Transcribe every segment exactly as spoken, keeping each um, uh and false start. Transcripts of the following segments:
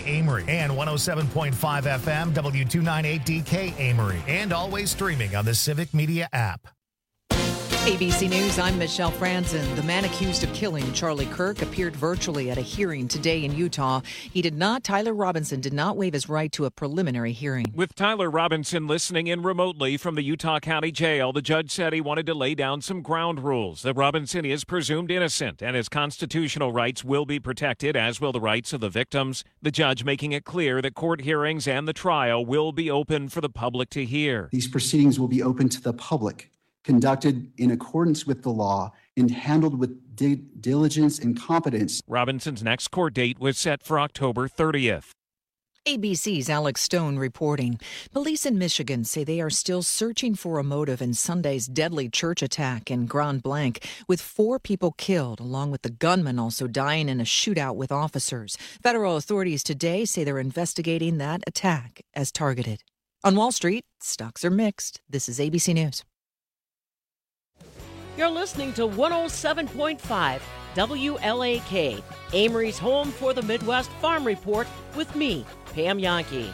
Amory, and one oh seven point five F M, W two ninety-eight D K Amory, and always streaming on the Civic Media app. A B C News, I'm Michelle Franzen. The man accused of killing Charlie Kirk appeared virtually at a hearing today in Utah. He did not, Tyler Robinson did not waive his right to a preliminary hearing. With Tyler Robinson listening in remotely from the Utah County Jail, the judge said he wanted to lay down some ground rules. That Robinson is presumed innocent and his constitutional rights will be protected, as will the rights of the victims. The judge making it clear that court hearings and the trial will be open for the public to hear. These proceedings will be open to the public, conducted in accordance with the law and handled with di- diligence and competence. Robinson's next court date was set for October thirtieth. A B C's Alex Stone reporting. Police in Michigan say they are still searching for a motive in Sunday's deadly church attack in Grand Blanc, with four people killed, along with the gunman also dying in a shootout with officers. Federal authorities today say they're investigating that attack as targeted. On Wall Street, stocks are mixed. This is A B C News. You're listening to one oh seven point five W L A K, Amory's home for the Midwest Farm Report, with me, Pam Yankee.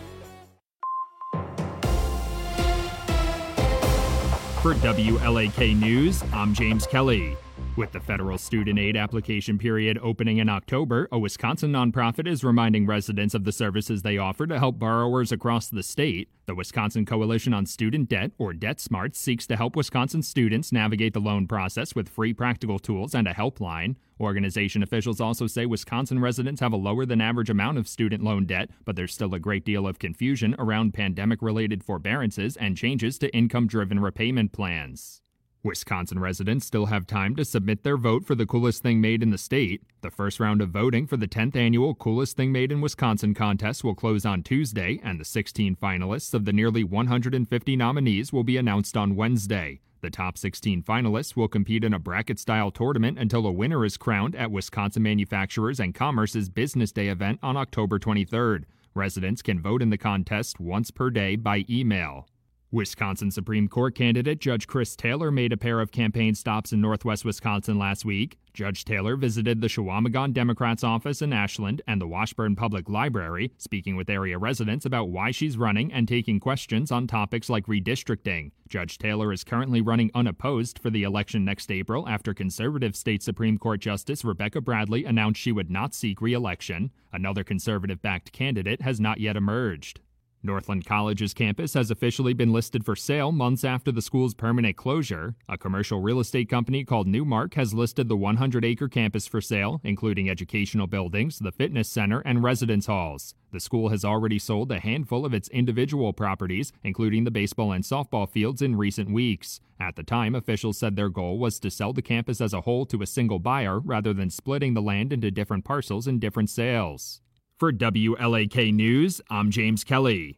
For W L A K News, I'm James Kelly. With the federal student aid application period opening in October, a Wisconsin nonprofit is reminding residents of the services they offer to help borrowers across the state. The Wisconsin Coalition on Student Debt, or DebtSmart, seeks to help Wisconsin students navigate the loan process with free practical tools and a helpline. Organization officials also say Wisconsin residents have a lower than average amount of student loan debt, but there's still a great deal of confusion around pandemic-related forbearances and changes to income-driven repayment plans. Wisconsin residents still have time to submit their vote for the Coolest Thing Made in the state. The first round of voting for the tenth annual Coolest Thing Made in Wisconsin contest will close on Tuesday, and the sixteen finalists of the nearly one hundred fifty nominees will be announced on Wednesday. The top sixteen finalists will compete in a bracket-style tournament until a winner is crowned at Wisconsin Manufacturers and Commerce's Business Day event on October twenty-third. Residents can vote in the contest once per day by email. Wisconsin Supreme Court candidate Judge Chris Taylor made a pair of campaign stops in northwest Wisconsin last week. Judge Taylor visited the Chequamegon Democrats' office in Ashland and the Washburn Public Library, speaking with area residents about why she's running and taking questions on topics like redistricting. Judge Taylor is currently running unopposed for the election next April after conservative state Supreme Court Justice Rebecca Bradley announced she would not seek re-election. Another conservative-backed candidate has not yet emerged. Northland College's campus has officially been listed for sale months after the school's permanent closure. A commercial real estate company called Newmark has listed the one hundred acre campus for sale, including educational buildings, the fitness center, and residence halls. The school has already sold a handful of its individual properties, including the baseball and softball fields, in recent weeks. At the time, officials said their goal was to sell the campus as a whole to a single buyer rather than splitting the land into different parcels in different sales. For W L A K News, I'm James Kelly.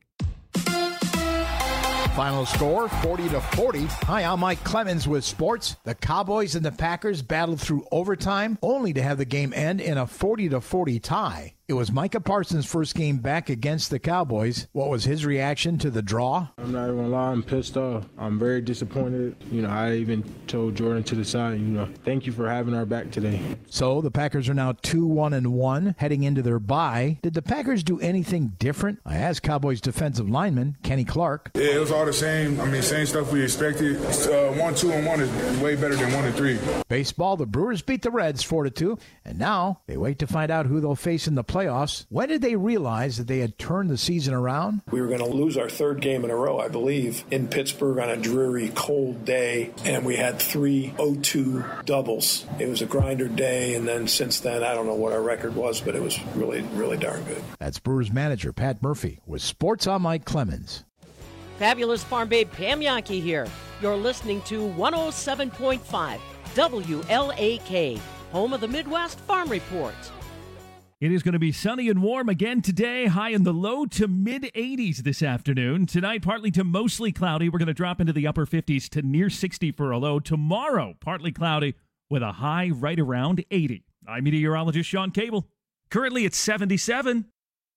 Final score, forty to forty. Hi, I'm Mike Clemens with sports. The Cowboys and the Packers battled through overtime, only to have the game end in a forty to forty tie. It was Micah Parsons' first game back against the Cowboys. What was his reaction to the draw? I'm not even gonna lie, I'm pissed off. I'm very disappointed. You know, I even told Jordan to the side, you know, thank you for having our back today. So the Packers are now two one and one heading into their bye. Did the Packers do anything different? I asked Cowboys defensive lineman Kenny Clark. Yeah, it was all the same. I mean, same stuff we expected. Uh, one, two, and one is way better than one and three. Baseball, the Brewers beat the Reds four to two, and now they wait to find out who they'll face in the playoffs. When did they realize that they had turned the season around? We were going to lose our third game in a row, I believe, in Pittsburgh on a dreary, cold day, and we had three oh two doubles. It was a grinder day, and then since then, I don't know what our record was, but it was really, really darn good. That's Brewers manager Pat Murphy with Sports on Mike Clemens. Fabulous Farm Babe Pam Yankee here. You're listening to one oh seven point five W L A K, home of the Midwest Farm Report. It is going to be sunny and warm again today, high in the low to mid eighties this afternoon. Tonight, partly to mostly cloudy. We're going to drop into the upper fifties to near sixty for a low. Tomorrow, partly cloudy with a high right around eighty. I'm meteorologist Sean Cable. Currently, it's seventy-seven.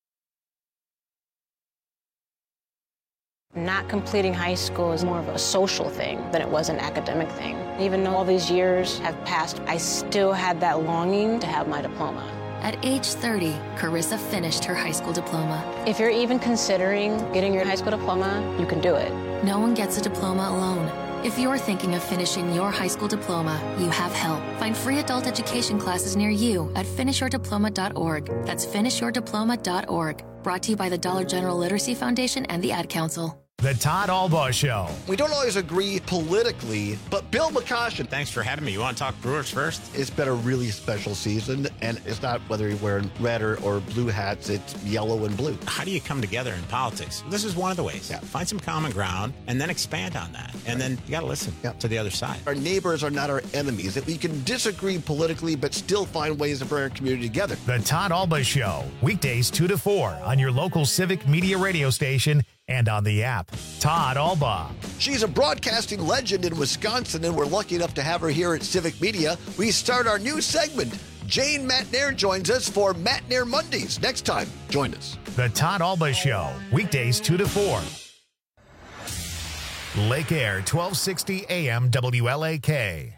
Not completing high school is more of a social thing than it was an academic thing. Even though all these years have passed, I still had that longing to have my diploma. At age thirty, Carissa finished her high school diploma. If you're even considering getting your high school diploma, you can do it. No one gets a diploma alone. If you're thinking of finishing your high school diploma, you have help. Find free adult education classes near you at finish your diploma dot org. That's finish your diploma dot org. Brought to you by the Dollar General Literacy Foundation and the Ad Council. The Todd Albaugh Show. We don't always agree politically, but Bill McCoshen. Thanks for having me. You want to talk Brewers first? It's been a really special season, and it's not whether you're wearing red or, or blue hats, it's yellow and blue. How do you come together in politics? This is one of the ways. Yeah. Find some common ground and then expand on that. And then you got to listen yeah. to the other side. Our neighbors are not our enemies. That we can disagree politically, but still find ways to bring our community together. The Todd Albaugh Show, weekdays two to four on your local Civic Media radio station and on the app. Todd Albaugh. She's a broadcasting legend in Wisconsin, and we're lucky enough to have her here at Civic Media. We start our new segment. Jane Matnair joins us for Matnair Mondays. Next time, join us. The Todd Albaugh Show, weekdays two to four. Lake Air, twelve sixty A M W L A K.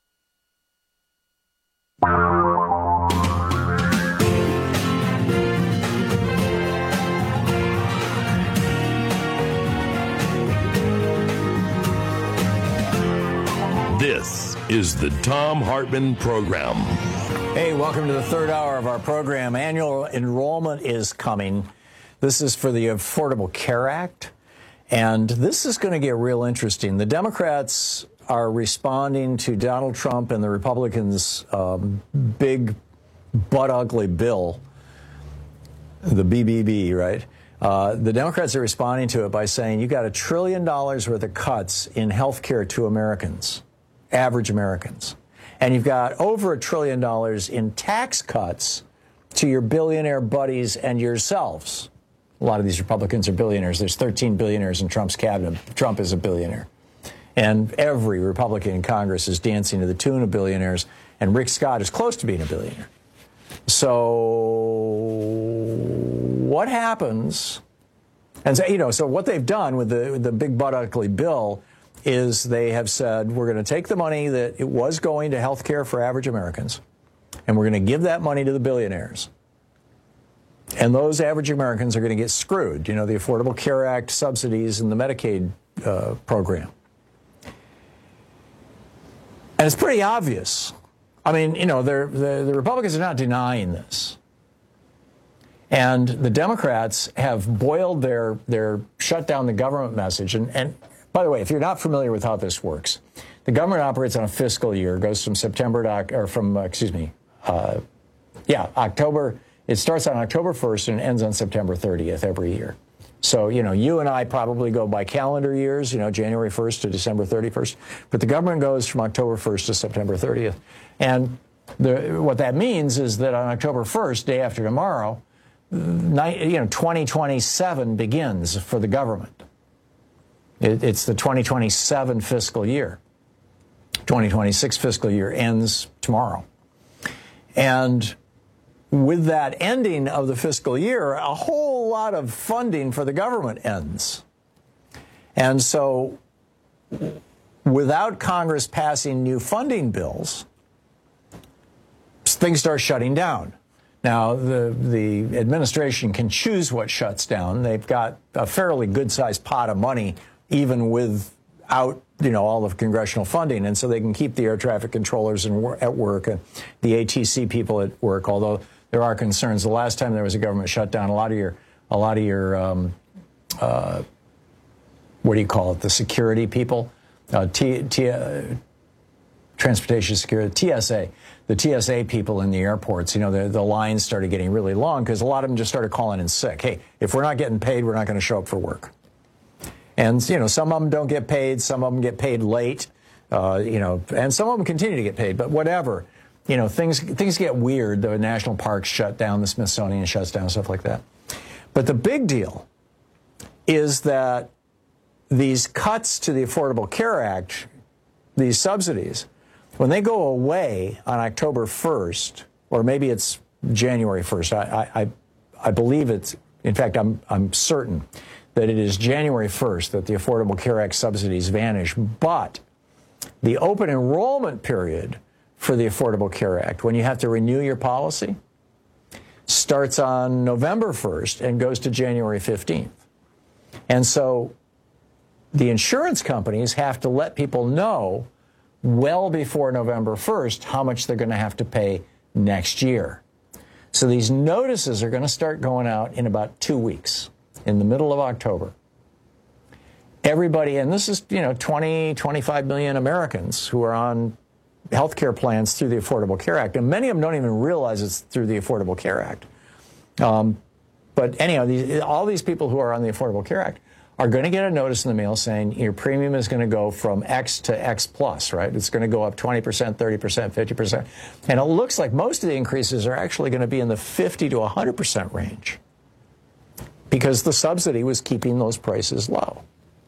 This is the Thom Hartmann Program. Hey, welcome to the third hour of our program. Annual enrollment is coming. This is for the Affordable Care Act, and this is going to get real interesting. The Democrats are responding to Donald Trump and the Republicans' um, big, butt-ugly bill, the B B B, right? Uh, the Democrats are responding to it by saying you got a trillion dollars worth of cuts in health care to Americans. Average Americans. And you've got over a trillion dollars in tax cuts to your billionaire buddies and yourselves. A lot of these Republicans are billionaires. There's thirteen billionaires in Trump's cabinet. Trump is a billionaire. And every Republican in Congress is dancing to the tune of billionaires. And Rick Scott is close to being a billionaire. So what happens? And so, you know, so what they've done with the, the big butt ugly bill is they have said, we're going to take the money that it was going to health care for average Americans, and we're going to give that money to the billionaires. And those average Americans are going to get screwed. You know, the Affordable Care Act subsidies and the Medicaid uh, program. And it's pretty obvious. I mean, you know, the, the Republicans are not denying this. And the Democrats have boiled their, their shut down the government message. And, and by the way, if you're not familiar with how this works, the government operates on a fiscal year, goes from September to, or from, uh, excuse me, uh, yeah, October. It starts on October first and ends on September thirtieth every year. So, you know, you and I probably go by calendar years, you know, January first to December thirty-first. But the government goes from October first to September thirtieth. And the, what that means is that on October first, day after tomorrow, ni- you know, twenty twenty-seven begins for the government. It, it's the twenty twenty-seven fiscal year. twenty twenty-six fiscal year ends tomorrow. And with that ending of the fiscal year, a whole lot of funding for the government ends. And so without Congress passing new funding bills, things start shutting down. Now, the, the administration can choose what shuts down. They've got a fairly good-sized pot of money, even without, you know, all of congressional funding. And so they can keep the air traffic controllers in, at work and the A T C people at work, although there are concerns. The last time there was a government shutdown, a lot of your, a lot of your, um, uh, what do you call it, the security people, uh, T, T, uh, transportation security, T S A, the T S A people in the airports, you know, the, the lines started getting really long because a lot of them just started calling in sick. Hey, if we're not getting paid, we're not going to show up for work. And, you know, some of them don't get paid. Some of them get paid late, uh, you know, and some of them continue to get paid. But whatever, you know, things things get weird. The national parks shut down, the Smithsonian shuts down, stuff like that. But the big deal is that these cuts to the Affordable Care Act, these subsidies, when they go away on October first, or maybe it's January first, I, I, I believe it's, in fact, I'm, I'm certain that it is January first that the Affordable Care Act subsidies vanish. But the open enrollment period for the Affordable Care Act, when you have to renew your policy, starts on November first and goes to January fifteenth. And so the insurance companies have to let people know well before November first how much they're going to have to pay next year. So these notices are going to start going out in about two weeks, in the middle of October. Everybody, and this is, you know, twenty, twenty-five million Americans who are on health care plans through the Affordable Care Act. And many of them don't even realize it's through the Affordable Care Act. Um, but anyhow, these, all these people who are on the Affordable Care Act are going to get a notice in the mail saying your premium is going to go from X to X plus, right? It's going to go up twenty percent, thirty percent, fifty percent. And it looks like most of the increases are actually going to be in the fifty to one hundred percent range because the subsidy was keeping those prices low.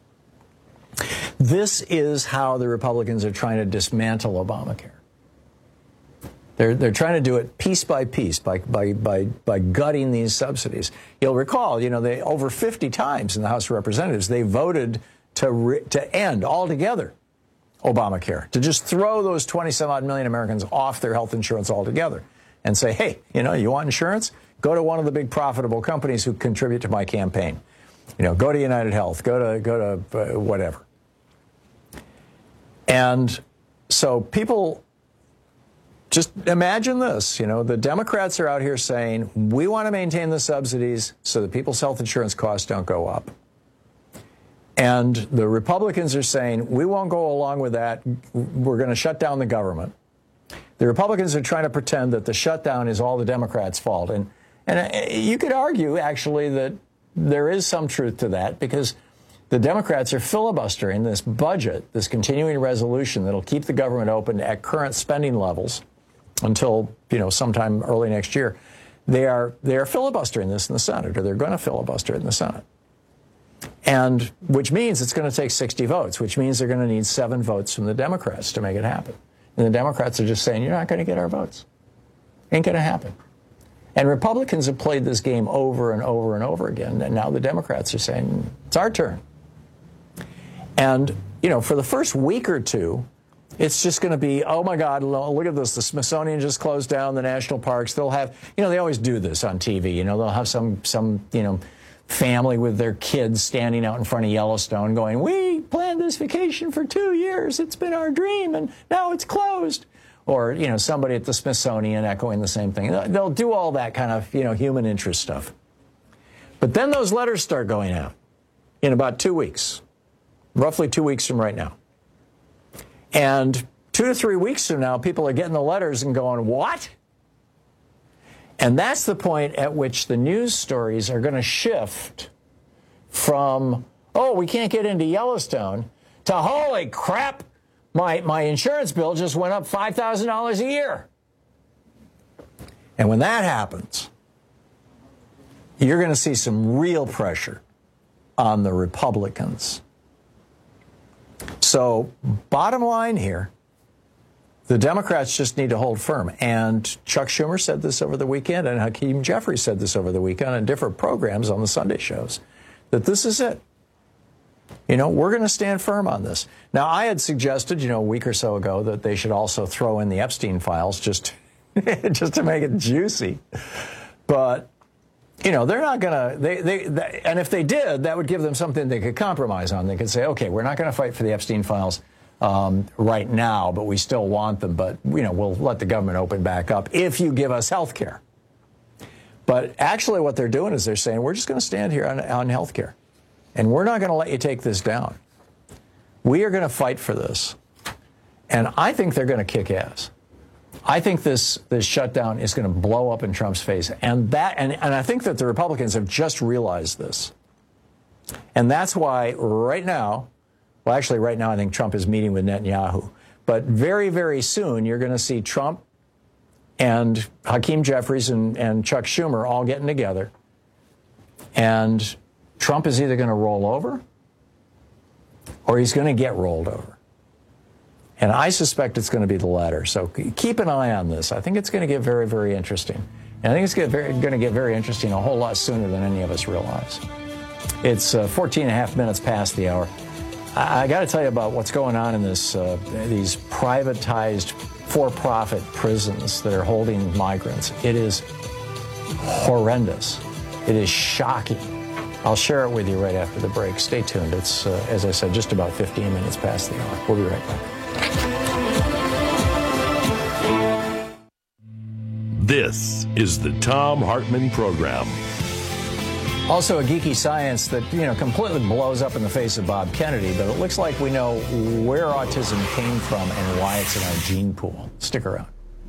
This is how the Republicans are trying to dismantle Obamacare. They're, they're trying to do it piece by piece by, by, by, by gutting these subsidies. You'll recall, you know, they over fifty times in the House of Representatives, they voted to, re, to end altogether Obamacare, to just throw those twenty-some odd million Americans off their health insurance altogether and say, hey, you know, you want insurance? Go to one of the big profitable companies who contribute to my campaign. You know, go to United Health, go to, go to uh, whatever. And so people, just imagine this, you know, the Democrats are out here saying, we want to maintain the subsidies so that people's health insurance costs don't go up. And the Republicans are saying, we won't go along with that. We're going to shut down the government. The Republicans are trying to pretend that the shutdown is all the Democrats' fault. And, and you could argue, actually, that there is some truth to that because the Democrats are filibustering this budget, this continuing resolution that'll keep the government open at current spending levels until, you know, sometime early next year. They are they are filibustering this in the Senate, or they're going to filibuster it in the Senate. And which means it's going to take sixty votes, which means they're going to need seven votes from the Democrats to make it happen. And the Democrats are just saying, you're not going to get our votes. Ain't going to happen. And Republicans have played this game over and over and over again. And now the Democrats are saying, it's our turn. And, you know, for the first week or two, it's just going to be, oh, my God, look at this. The Smithsonian just closed down the national parks. They'll have, you know, they always do this on T V. You know, they'll have some, some you know, family with their kids standing out in front of Yellowstone going, we planned this vacation for two years. It's been our dream, and now it's closed. Or, you know, somebody at the Smithsonian echoing the same thing. They'll do all that kind of, you know, human interest stuff. But then those letters start going out in about two weeks. Roughly two weeks from right now. And two to three weeks from now, people are getting the letters and going, what? And that's the point at which the news stories are going to shift from, oh, we can't get into Yellowstone, to holy crap, my, my insurance bill just went up five thousand dollars a year. And when that happens, you're going to see some real pressure on the Republicans. So, bottom line here, the Democrats just need to hold firm. And Chuck Schumer said this over the weekend, and Hakeem Jeffries said this over the weekend on different programs on the Sunday shows, that this is it. You know, we're going to stand firm on this. Now, I had suggested, you know, a week or so ago that they should also throw in the Epstein files just, just to make it juicy. But, you know, they're not going to, they, they, they, and if they did, that would give them something they could compromise on. They could say, okay, we're not going to fight for the Epstein files um, right now, but we still want them. But, you know, we'll let the government open back up if you give us health care. But actually what they're doing is they're saying, we're just going to stand here on, on health care. And we're not going to let you take this down. We are going to fight for this. And I think they're going to kick ass. I think this this shutdown is going to blow up in Trump's face. And that and, and I think that the Republicans have just realized this. And that's why right now, well, actually right now I think Trump is meeting with Netanyahu. But very, very soon you're going to see Trump and Hakeem Jeffries and, and Chuck Schumer all getting together. And Trump is either going to roll over or he's going to get rolled over. And I suspect it's going to be the latter. So keep an eye on this. I think it's going to get very, very interesting. And I think it's going to get very interesting a whole lot sooner than any of us realize. It's uh, fourteen and a half minutes past the hour. I, I got to tell you about what's going on in this uh, these privatized for-profit prisons that are holding migrants. It is horrendous. It is shocking. I'll share it with you right after the break. Stay tuned. It's, uh, as I said, just about fifteen minutes past the hour. We'll be right back. This is the Thom Hartmann Program. Also, a geeky science that, you know, completely blows up in the face of Bob Kennedy, but it looks like we know where autism came from and why it's in our gene pool. Stick around.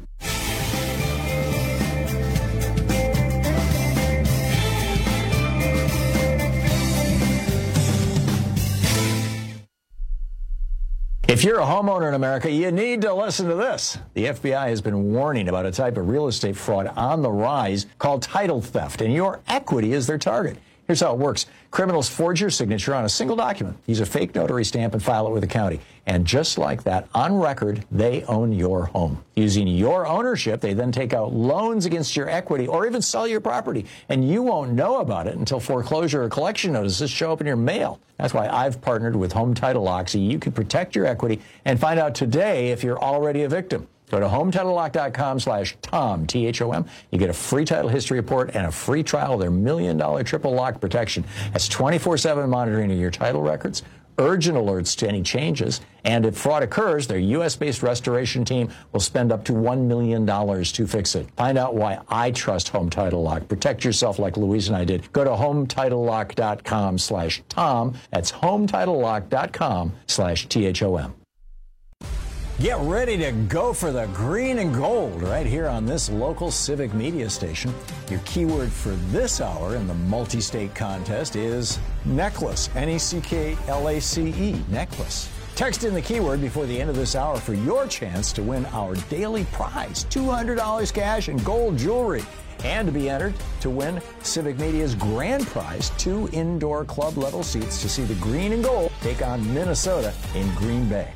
If you're a homeowner in America, you need to listen to this. The F B I has been warning about a type of real estate fraud on the rise called title theft, and your equity is their target. Here's how it works. Criminals forge your signature on a single document, use a fake notary stamp, and file it with the county. And just like that, on record, they own your home. Using your ownership, they then take out loans against your equity or even sell your property. And you won't know about it until foreclosure or collection notices show up in your mail. That's why I've partnered with Home Title Lock so you can protect your equity and find out today if you're already a victim. Go to home title lock dot com slash Tom, T H O M. You get a free title history report and a free trial of their million dollar triple lock protection. That's twenty-four seven monitoring of your title records, urgent alerts to any changes, and if fraud occurs, their U S based restoration team will spend up to one million dollars to fix it. Find out why I trust Home Title Lock. Protect yourself like Louise and I did. Go to home title lock dot com slash Tom. That's home title lock dot com slash T H O M. Get ready to go for the green and gold right here on this local civic media station. Your keyword for this hour in the multi-state contest is necklace, N E C K L A C E, necklace. Text in the keyword before the end of this hour for your chance to win our daily prize, two hundred dollars cash and gold jewelry. And to be entered to win Civic Media's grand prize, two indoor club level seats to see the green and gold take on Minnesota in Green Bay.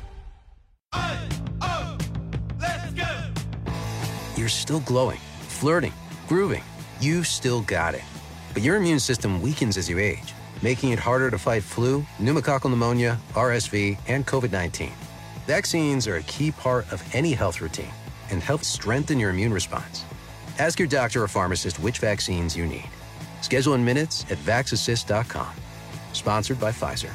You're still glowing, flirting, grooving. You still got it. But your immune system weakens as you age, making it harder to fight flu, pneumococcal pneumonia, R S V, and COVID nineteen. Vaccines are a key part of any health routine and help strengthen your immune response. Ask your doctor or pharmacist which vaccines you need. Schedule in minutes at vax assist dot com. Sponsored by Pfizer.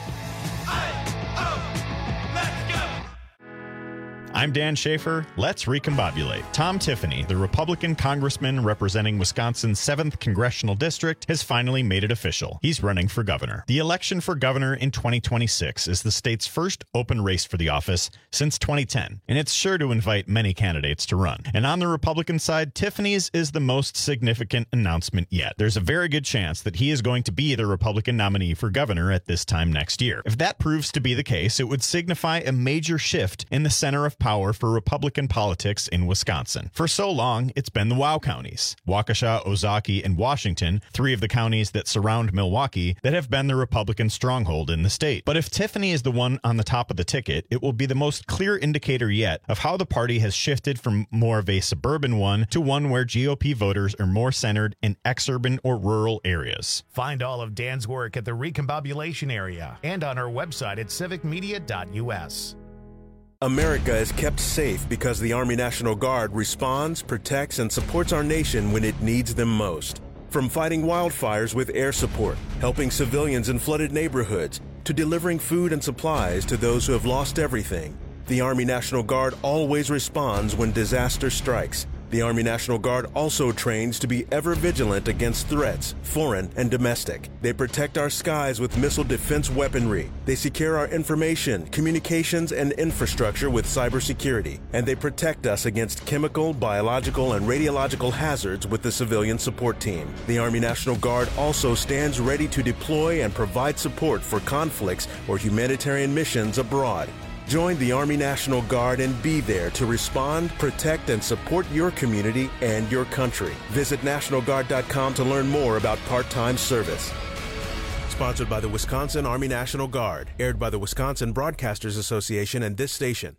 I'm Dan Schaefer. Let's recombobulate. Tom Tiffany, the Republican congressman representing Wisconsin's seventh Congressional District, has finally made it official. He's running for governor. The election for governor in twenty twenty-six is the state's first open race for the office since twenty ten, and it's sure to invite many candidates to run. And on the Republican side, Tiffany's is the most significant announcement yet. There's a very good chance that he is going to be the Republican nominee for governor at this time next year. If that proves to be the case, it would signify a major shift in the center of power for Republican politics in Wisconsin. For so long, it's been the WOW counties, Waukesha, Ozaukee, and Washington, three of the counties that surround Milwaukee, that have been the Republican stronghold in the state. But if Tiffany is the one on the top of the ticket, it will be the most clear indicator yet of how the party has shifted from more of a suburban one to one where G O P voters are more centered in exurban or rural areas. Find all of Dan's work at the Recombobulation area and on our website at civic media dot U S. America is kept safe because the Army National Guard responds, protects, and supports our nation when it needs them most. From fighting wildfires with air support, helping civilians in flooded neighborhoods, to delivering food and supplies to those who have lost everything, the Army National Guard always responds when disaster strikes. The Army National Guard also trains to be ever vigilant against threats, foreign and domestic. They protect our skies with missile defense weaponry. They secure our information, communications, and infrastructure with cybersecurity. And they protect us against chemical, biological, and radiological hazards with the civilian support team. The Army National Guard also stands ready to deploy and provide support for conflicts or humanitarian missions abroad. Join the Army National Guard and be there to respond, protect, and support your community and your country. Visit National Guard dot com to learn more about part-time service. Sponsored by the Wisconsin Army National Guard. Aired by the Wisconsin Broadcasters Association and this station.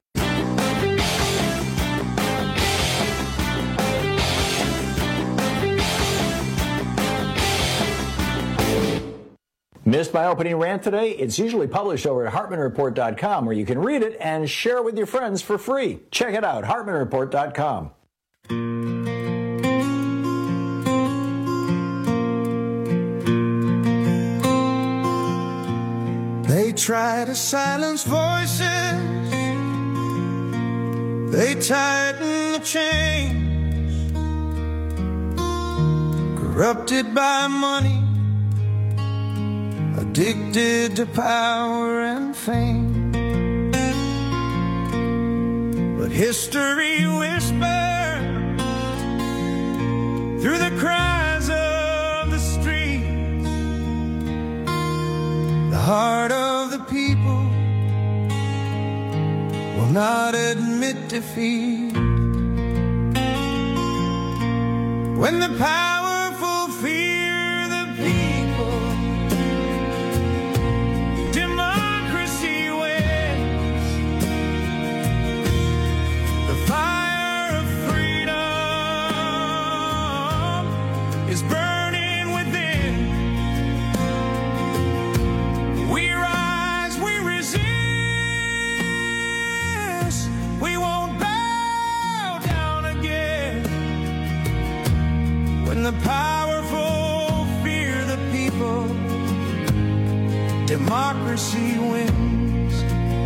Missed my opening rant today? It's usually published over at Hartman Report dot com, where you can read it and share it with your friends for free. Check it out, Hartman Report dot com. try to silence voices, they tighten the chains, corrupted by money, addicted to power and fame. But history whispers through the cries of the streets, the heart of the people will not admit defeat. When the powerful fear the people, democracy wins. The fire of freedom is burning within. We rise, we resist. We won't bow down again. When the powerful fear the people, democracy wins.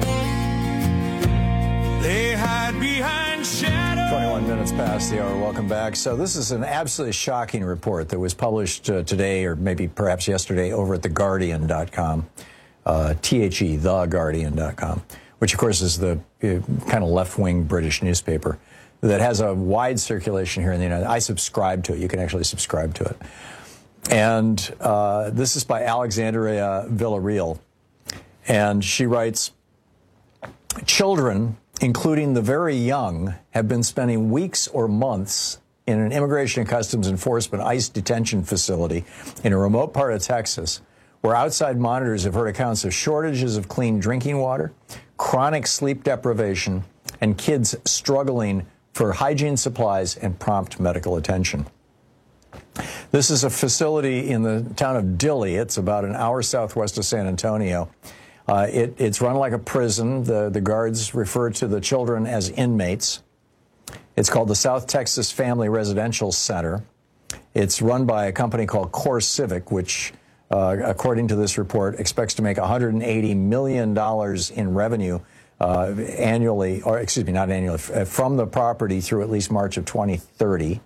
They hide behind shadows. twenty-one minutes past the hour. Welcome back. So this is an absolutely shocking report that was published uh, today, or maybe perhaps yesterday, over at the guardian dot com, uh, T H E, the guardian dot com, which of course is the uh, kind of left-wing British newspaper that has a wide circulation here in the United States. I subscribe to it. You can actually subscribe to it. And uh, this is by Alexandria Villarreal. And she writes, children, including the very young, have been spending weeks or months in an Immigration and Customs Enforcement ICE detention facility in a remote part of Texas, where outside monitors have heard accounts of shortages of clean drinking water, chronic sleep deprivation, and kids struggling for hygiene supplies and prompt medical attention. This is a facility in the town of Dilley. It's about an hour southwest of San Antonio. Uh, it, it's run like a prison. The, the guards refer to the children as inmates. It's called the South Texas Family Residential Center. It's run by a company called CoreCivic, which, uh, according to this report, expects to make one hundred eighty million dollars in revenue uh, annually, or excuse me, not annually, f- from the property through at least March of twenty thirty.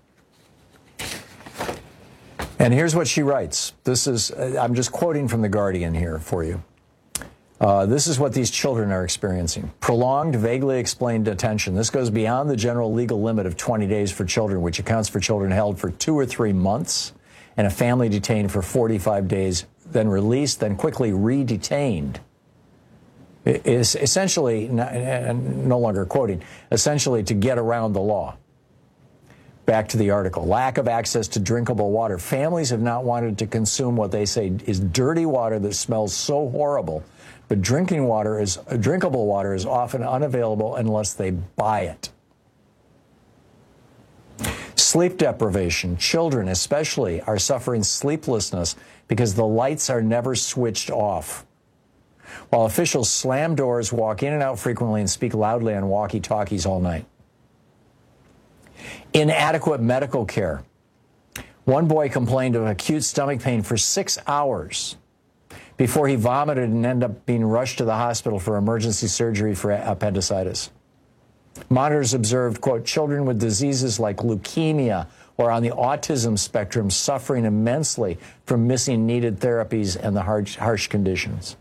And here's what she writes. This is, I'm just quoting from The Guardian here for you. Uh, this is what these children are experiencing. Prolonged, vaguely explained detention. This goes beyond the general legal limit of twenty days for children, which accounts for children held for two or three months, and a family detained for forty-five days, then released, then quickly re-detained. It is essentially, no longer quoting, essentially to get around the law. Back to the article. Lack of access to drinkable water. Families have not wanted to consume what they say is dirty water that smells so horrible, but drinking water is, drinkable water is often unavailable unless they buy it. Sleep deprivation. Children especially are suffering sleeplessness because the lights are never switched off. While officials slam doors, walk in and out frequently, and speak loudly on walkie-talkies all night. Inadequate medical care. One boy complained of acute stomach pain for six hours before he vomited and ended up being rushed to the hospital for emergency surgery for appendicitis. Monitors observed, quote, children with diseases like leukemia or on the autism spectrum suffering immensely from missing needed therapies and the harsh, harsh conditions.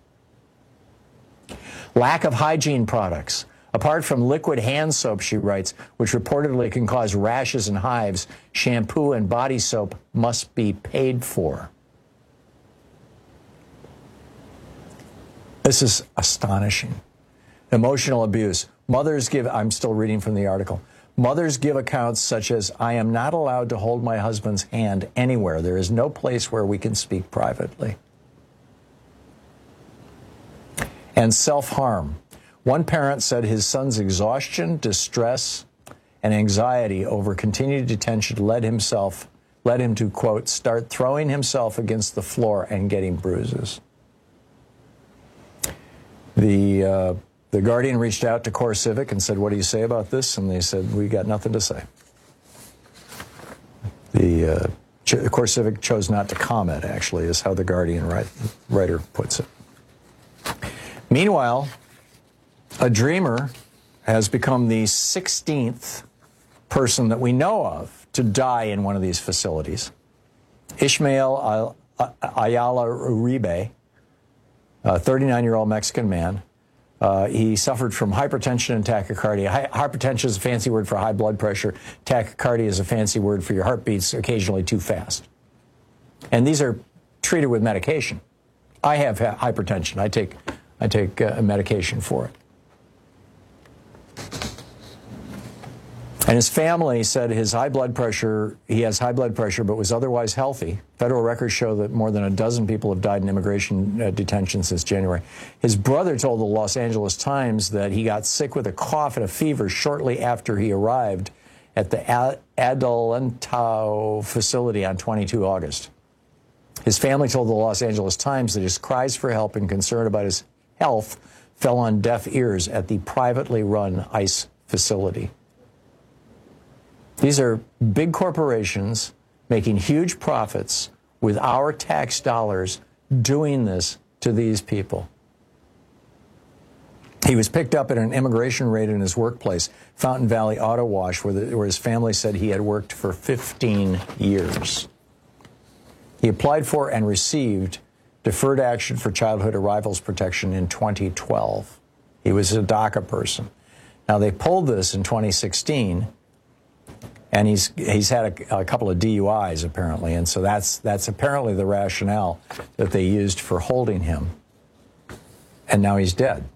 Lack of hygiene products. Apart from liquid hand soap, she writes, which reportedly can cause rashes and hives, shampoo and body soap must be paid for. This is astonishing. Emotional abuse. Mothers give, I'm still reading from the article, mothers give accounts such as, I am not allowed to hold my husband's hand anywhere. There is no place where we can speak privately. And self-harm. One parent said his son's exhaustion, distress, and anxiety over continued detention led himself, led him to, quote, start throwing himself against the floor and getting bruises. The uh, the Guardian reached out to CoreCivic and said, what do you say about this? And they said, we got nothing to say. The uh, Ch- CoreCivic chose not to comment, actually, is how the Guardian write, writer puts it. Meanwhile, a dreamer has become the sixteenth person that we know of to die in one of these facilities. Ishmael Ayala Uribe, a thirty-nine-year-old Mexican man. Uh, he suffered from hypertension and tachycardia. Hi- hypertension is a fancy word for high blood pressure. Tachycardia is a fancy word for your heart beats occasionally too fast. And these are treated with medication. I have ha- hypertension. I take, I take uh, medication for it. And his family said his high blood pressure, he has high blood pressure, but was otherwise healthy. Federal records show that more than a dozen people have died in immigration uh, detention since January. His brother told the Los Angeles Times that he got sick with a cough and a fever shortly after he arrived at the Ad- Adelantado facility on the twenty-second of August. His family told the Los Angeles Times that his cries for help and concern about his health fell on deaf ears at the privately run ICE facility. These are big corporations making huge profits with our tax dollars doing this to these people. He was picked up at an immigration raid in his workplace, Fountain Valley Auto Wash, where, the, where his family said he had worked for fifteen years. He applied for and received deferred action for childhood arrivals protection in twenty twelve. He was a DACA person. Now, they pulled this in twenty sixteen. And he's he's had a, a couple of D U Is, apparently, and so that's that's apparently the rationale that they used for holding him. And now he's dead.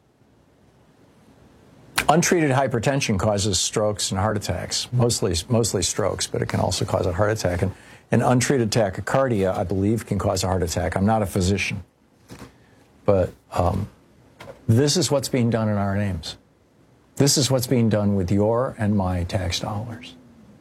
Untreated hypertension causes strokes and heart attacks, mostly mostly strokes, but it can also cause a heart attack. And, and untreated tachycardia, I believe, can cause a heart attack. I'm not a physician, but um, this is what's being done in our names. This is what's being done with your and my tax dollars.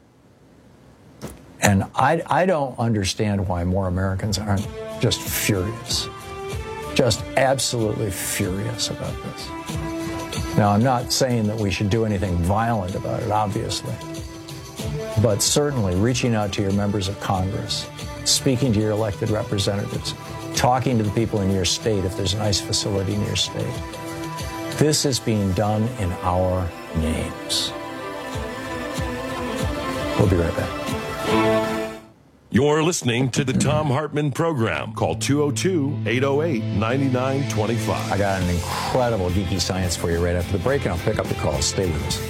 And I, I don't understand why more Americans aren't just furious, just absolutely furious about this. Now, I'm not saying that we should do anything violent about it, obviously, but certainly reaching out to your members of Congress, speaking to your elected representatives, talking to the people in your state if there's an ICE facility in your state. This is being done in our names. We'll be right back. You're listening to the Thom Hartmann Program. Call two oh two, eight oh eight, nine nine two five. I got an incredible geeky science for you right after the break, and I'll pick up the call. Stay with us.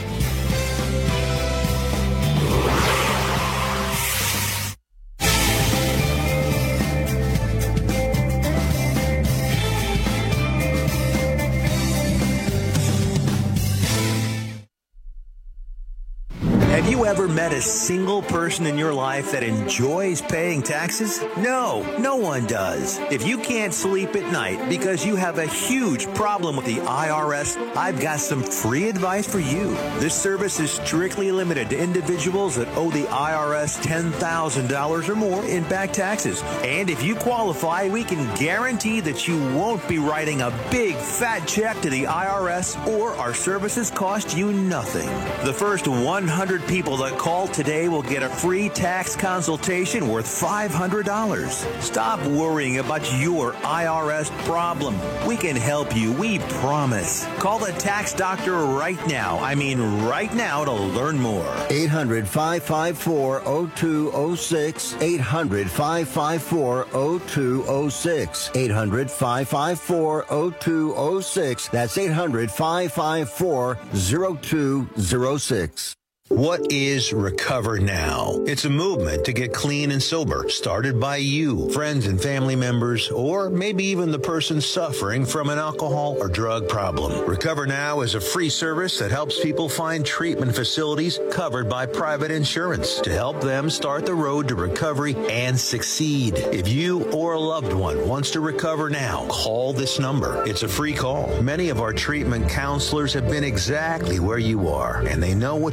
Have you ever met a single person in your life that enjoys paying taxes? No, no one does. If you can't sleep at night because you have a huge problem with the I R S, I've got some free advice for you. This service is strictly limited to individuals that owe the I R S ten thousand dollars or more in back taxes. And if you qualify, we can guarantee that you won't be writing a big fat check to the I R S, or our services cost you nothing. The first one hundred people that call today will get a free tax consultation worth five hundred dollars. Stop worrying about your I R S problem. We can help you, we promise. Call the tax doctor right now. I mean right now to learn more. eight hundred, five five four, oh two oh six. eight hundred, five five four, oh two oh six. eight hundred, five five four, oh two oh six. That's eight hundred, five five four, oh two oh six. What is Recover Now? It's a movement to get clean and sober, started by you, friends and family members, or maybe even the person suffering from an alcohol or drug problem. Recover Now is a free service that helps people find treatment facilities covered by private insurance to help them start the road to recovery and succeed. If you or a loved one wants to recover now, call this number. It's a free call. Many of our treatment counselors have been exactly where you are, and they know what you're going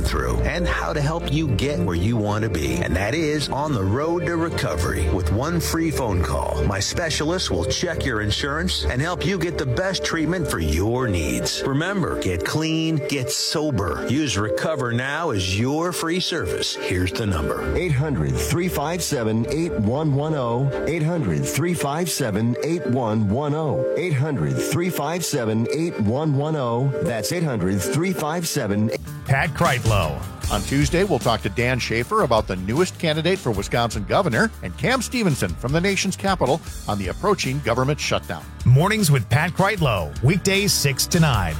going through and how to help you get where you want to be. And that is on the road to recovery. With one free phone call, my specialist will check your insurance and help you get the best treatment for your needs. Remember, get clean, get sober. Use Recover Now as your free service. Here's the number. eight hundred, three five seven, eight one one zero. eight hundred, three five seven, eight one one zero. eight hundred, three five seven, eight one one zero. That's eight hundred, three five seven. Pat Kreitlow. On Tuesday, we'll talk to Dan Schaefer about the newest candidate for Wisconsin governor and Cam Stevenson from the nation's capital on the approaching government shutdown. Mornings with Pat Kreitlow, weekdays six to nine.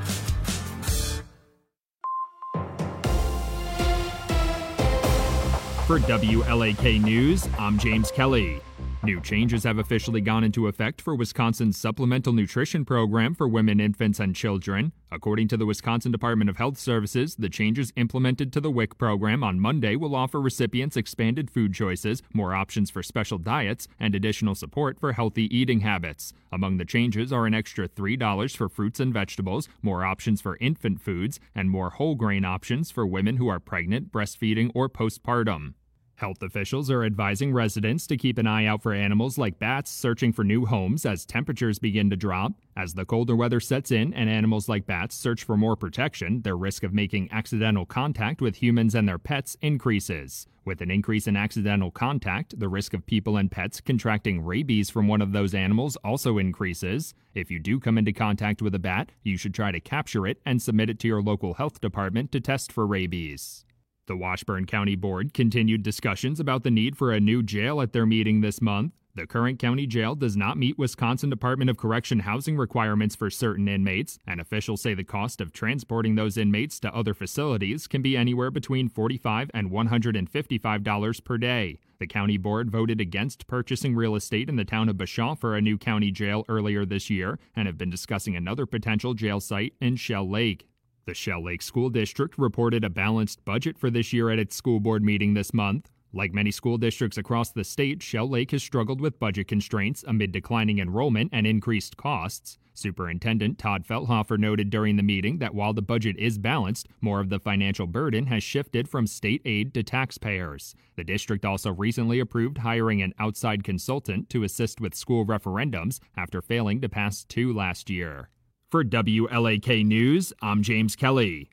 For W L A K News, I'm James Kelly. New changes have officially gone into effect for Wisconsin's Supplemental Nutrition Program for women, infants, and children. According to the Wisconsin Department of Health Services, the changes implemented to the W I C program on Monday will offer recipients expanded food choices, more options for special diets, and additional support for healthy eating habits. Among the changes are an extra three dollars for fruits and vegetables, more options for infant foods, and more whole grain options for women who are pregnant, breastfeeding, or postpartum. Health officials are advising residents to keep an eye out for animals like bats searching for new homes as temperatures begin to drop. As the colder weather sets in and animals like bats search for more protection, their risk of making accidental contact with humans and their pets increases. With an increase in accidental contact, the risk of people and pets contracting rabies from one of those animals also increases. If you do come into contact with a bat, you should try to capture it and submit it to your local health department to test for rabies. The Washburn County Board continued discussions about the need for a new jail at their meeting this month. The current county jail does not meet Wisconsin Department of Correction housing requirements for certain inmates, and officials say the cost of transporting those inmates to other facilities can be anywhere between forty-five dollars and one hundred fifty-five dollars per day. The county board voted against purchasing real estate in the town of Bashaw for a new county jail earlier this year, and have been discussing another potential jail site in Shell Lake. The Shell Lake School District reported a balanced budget for this year at its school board meeting this month. Like many school districts across the state, Shell Lake has struggled with budget constraints amid declining enrollment and increased costs. Superintendent Todd Felthofer noted during the meeting that while the budget is balanced, more of the financial burden has shifted from state aid to taxpayers. The district also recently approved hiring an outside consultant to assist with school referendums after failing to pass two last year. For W L A K News, I'm James Kelly.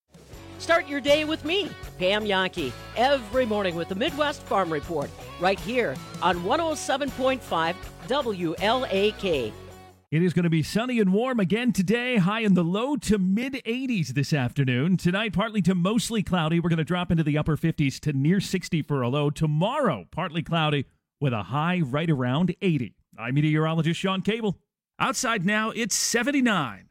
Start your day with me, Pam Yankee, every morning with the Midwest Farm Report, right here on one oh seven point five W L A K. It is going to be sunny and warm again today, high in the low to mid eighties this afternoon. Tonight, partly to mostly cloudy. We're going to drop into the upper fifties to near sixty for a low. Tomorrow, partly cloudy with a high right around eighty. I'm meteorologist Sean Cable. Outside now, it's seventy-nine.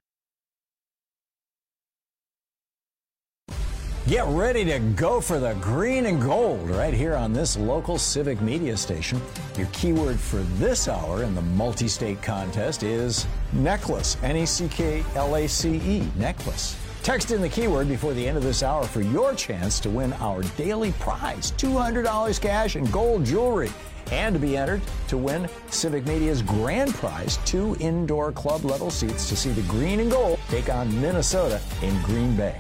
Get ready to go for the green and gold right here on this local civic media station. Your keyword for this hour in the multi-state contest is necklace, N E C K L A C E, necklace. Text in the keyword before the end of this hour for your chance to win our daily prize, two hundred dollars cash and gold jewelry. And to be entered to win Civic Media's grand prize, two indoor club level seats to see the green and gold take on Minnesota in Green Bay.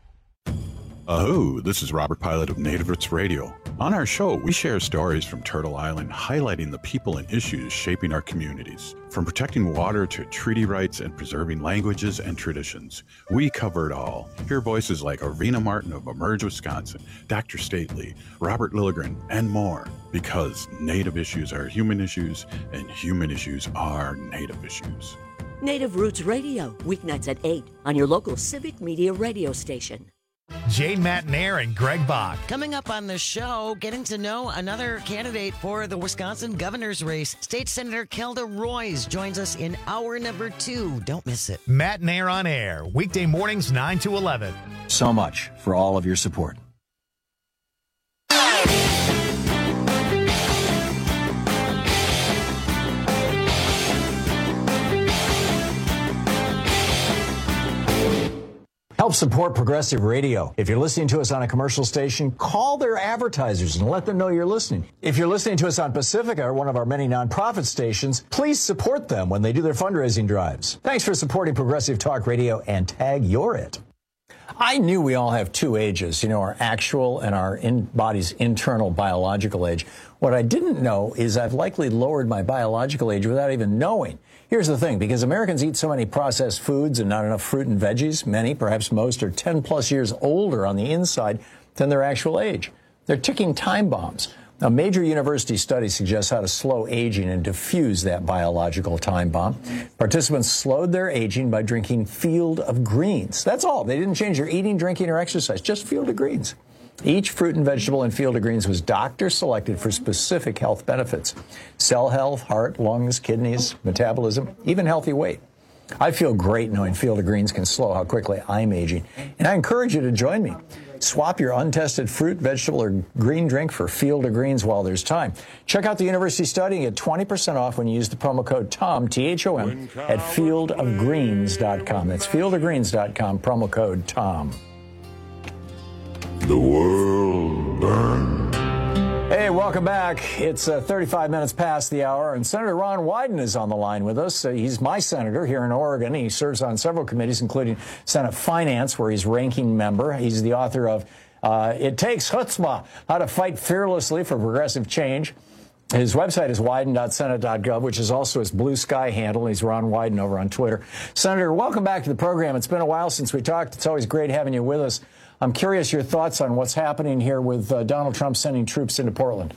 Aho, this is Robert Pilot of Native Roots Radio. On our show, we share stories from Turtle Island highlighting the people and issues shaping our communities. From protecting water to treaty rights and preserving languages and traditions, we cover it all. Hear voices like Arena Martin of Emerge, Wisconsin, Doctor Stately, Robert Lilligren, and more. Because Native issues are human issues, and human issues are Native issues. Native Roots Radio, weeknights at eight on your local Civic Media radio station. Jane Matnair and Greg Bach. Coming up on the show, getting to know another candidate for the Wisconsin governor's race. State Senator Kelda Roys joins us in hour number two. Don't miss it. Matnair on air, weekday mornings nine to eleven. So much for all of your support. Help support Progressive Radio. If you're listening to us on a commercial station, call their advertisers and let them know you're listening. If you're listening to us on Pacifica, or one of our many nonprofit stations, please support them when they do their fundraising drives. Thanks for supporting Progressive Talk Radio and tag you're it. I knew we all have two ages, you know, our actual and our in body's internal biological age. What I didn't know is I've likely lowered my biological age without even knowing. Here's the thing, because Americans eat so many processed foods and not enough fruit and veggies, many, perhaps most, are ten plus years older on the inside than their actual age. They're ticking time bombs. A major university study suggests how to slow aging and diffuse that biological time bomb. Participants slowed their aging by drinking Field of Greens. That's all. They didn't change their eating, drinking, or exercise, just Field of Greens. Each fruit and vegetable in Field of Greens was doctor selected for specific health benefits. Cell health, heart, lungs, kidneys, metabolism, even healthy weight. I feel great knowing Field of Greens can slow how quickly I'm aging. And I encourage you to join me. Swap your untested fruit, vegetable, or green drink for Field of Greens while there's time. Check out the university study and get twenty percent off when you use the promo code TOM, T H O M, at field of greens dot com. That's field of greens dot com, promo code TOM. The world burned. Hey, welcome back. It's uh, thirty-five minutes past the hour, and Senator Ron Wyden is on the line with us. Uh, he's my senator here in Oregon. He serves on several committees, including Senate Finance, where he's ranking member. He's the author of uh, It Takes Chutzpah, How to Fight Fearlessly for Progressive Change. His website is wyden dot senate dot gov, which is also his Blue Sky handle. He's Ron Wyden over on Twitter. Senator, welcome back to the program. It's been a while since we talked. It's always great having you with us. I'm curious your thoughts on what's happening here with uh, Donald Trump sending troops into Portland.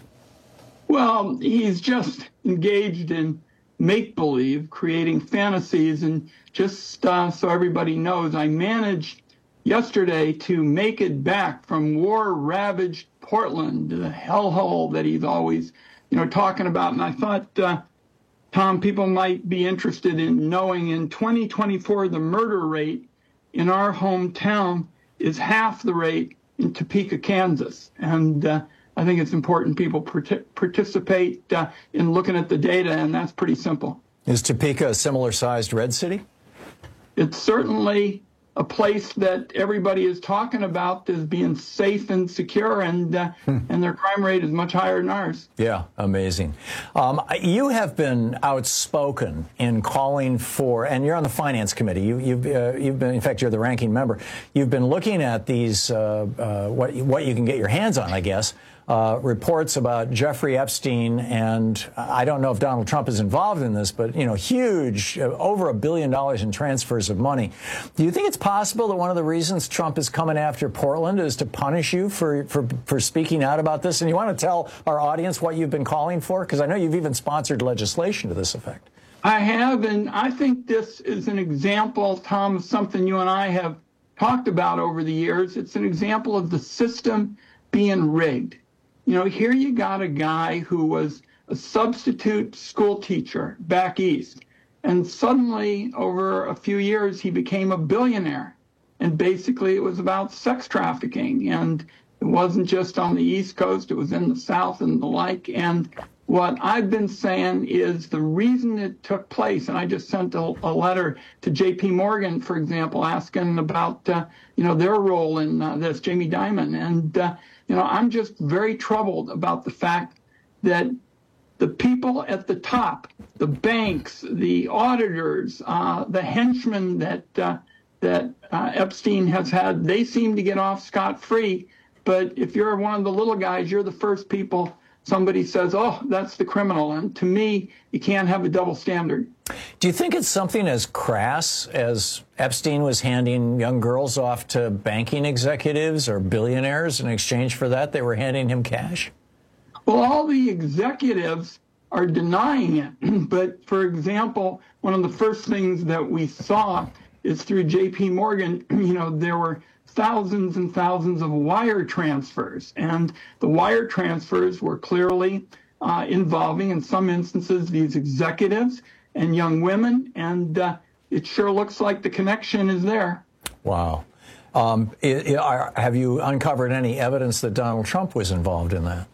Well, he's just engaged in make-believe, creating fantasies. And just uh, so everybody knows, I managed yesterday to make it back from war-ravaged Portland, the hellhole that he's always, you know, talking about. And I thought, uh, Tom, people might be interested in knowing in twenty twenty-four, the murder rate in our hometown is half the rate in Topeka, Kansas. And uh, I think it's important people part- participate uh, in looking at the data, and that's pretty simple. Is Topeka a similar-sized red city? It's certainly a place that everybody is talking about as being safe and secure, and uh, hmm. and their crime rate is much higher than ours. Yeah, amazing. Um, you have been outspoken in calling for, and you're on the Finance Committee. You, you've uh, you've been, in fact, you're the ranking member. You've been looking at these uh, uh, what what you can get your hands on, I guess. Uh, reports about Jeffrey Epstein, and I don't know if Donald Trump is involved in this, but, you know, huge, uh, over a billion dollars in transfers of money. Do you think it's possible that one of the reasons Trump is coming after Portland is to punish you for, for, for speaking out about this? And you want to tell our audience what you've been calling for? Because I know you've even sponsored legislation to this effect. I have, and I think this is an example, Tom, of something you and I have talked about over the years. It's an example of the system being rigged. You know, here you got a guy who was a substitute school teacher back east, and suddenly over a few years he became a billionaire. And basically it was about sex trafficking, and it wasn't just on the East Coast, it was in the South and the like. And what I've been saying is the reason it took place, and I just sent a, a letter to J P Morgan, for example, asking about, uh, you know, their role in uh, this, Jamie Dimon. And, uh, you know, I'm just very troubled about the fact that the people at the top, the banks, the auditors, uh, the henchmen that uh, that uh, Epstein has had, they seem to get off scot-free. But if you're one of the little guys, you're the first people somebody says, oh, that's the criminal. And to me, you can't have a double standard. Do you think it's something as crass as Epstein was handing young girls off to banking executives or billionaires in exchange for that? They were handing him cash? Well, all the executives are denying it. But, for example, one of the first things that we saw is through J P Morgan, you know, there were thousands and thousands of wire transfers. And the wire transfers were clearly uh, involving, in some instances, these executives and young women. And uh, it sure looks like the connection is there. Wow. Um, it, it, are, have you uncovered any evidence that Donald Trump was involved in that?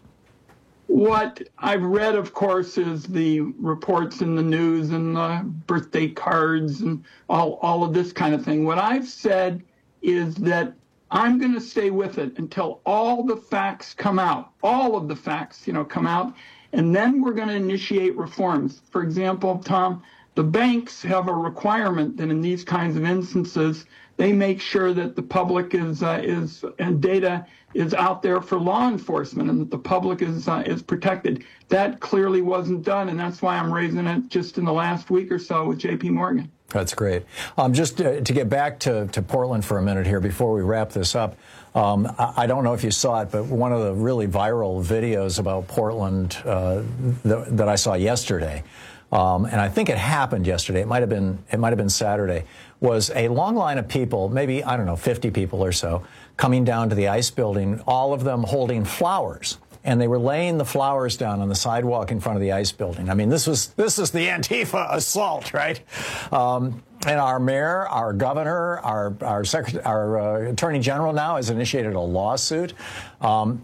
What I've read, of course, is the reports in the news and the birthday cards and all, all of this kind of thing. What I've said is that I'm going to stay with it until all the facts come out, all of the facts, you know, come out, and then we're going to initiate reforms. For example, Tom, The banks have a requirement that in these kinds of instances, they make sure that the public is uh, is and data is out there for law enforcement and that the public is uh, is protected. That clearly wasn't done, and that's why I'm raising it just in the last week or so with J P Morgan. That's great. Um, just to, to get back to, to Portland for a minute here before we wrap this up, um, I, I don't know if you saw it, but one of the really viral videos about Portland uh, th- that I saw yesterday, um, and I think it happened yesterday, it might have been it might have been Saturday, was a long line of people, maybe, I don't know, fifty people or so, coming down to the ICE building, all of them holding flowers. And they were laying the flowers down on the sidewalk in front of the ICE building. I mean, this was this is the Antifa assault, right? Um, and our mayor, our governor, our our, secretary, our uh, attorney general now has initiated a lawsuit. Um,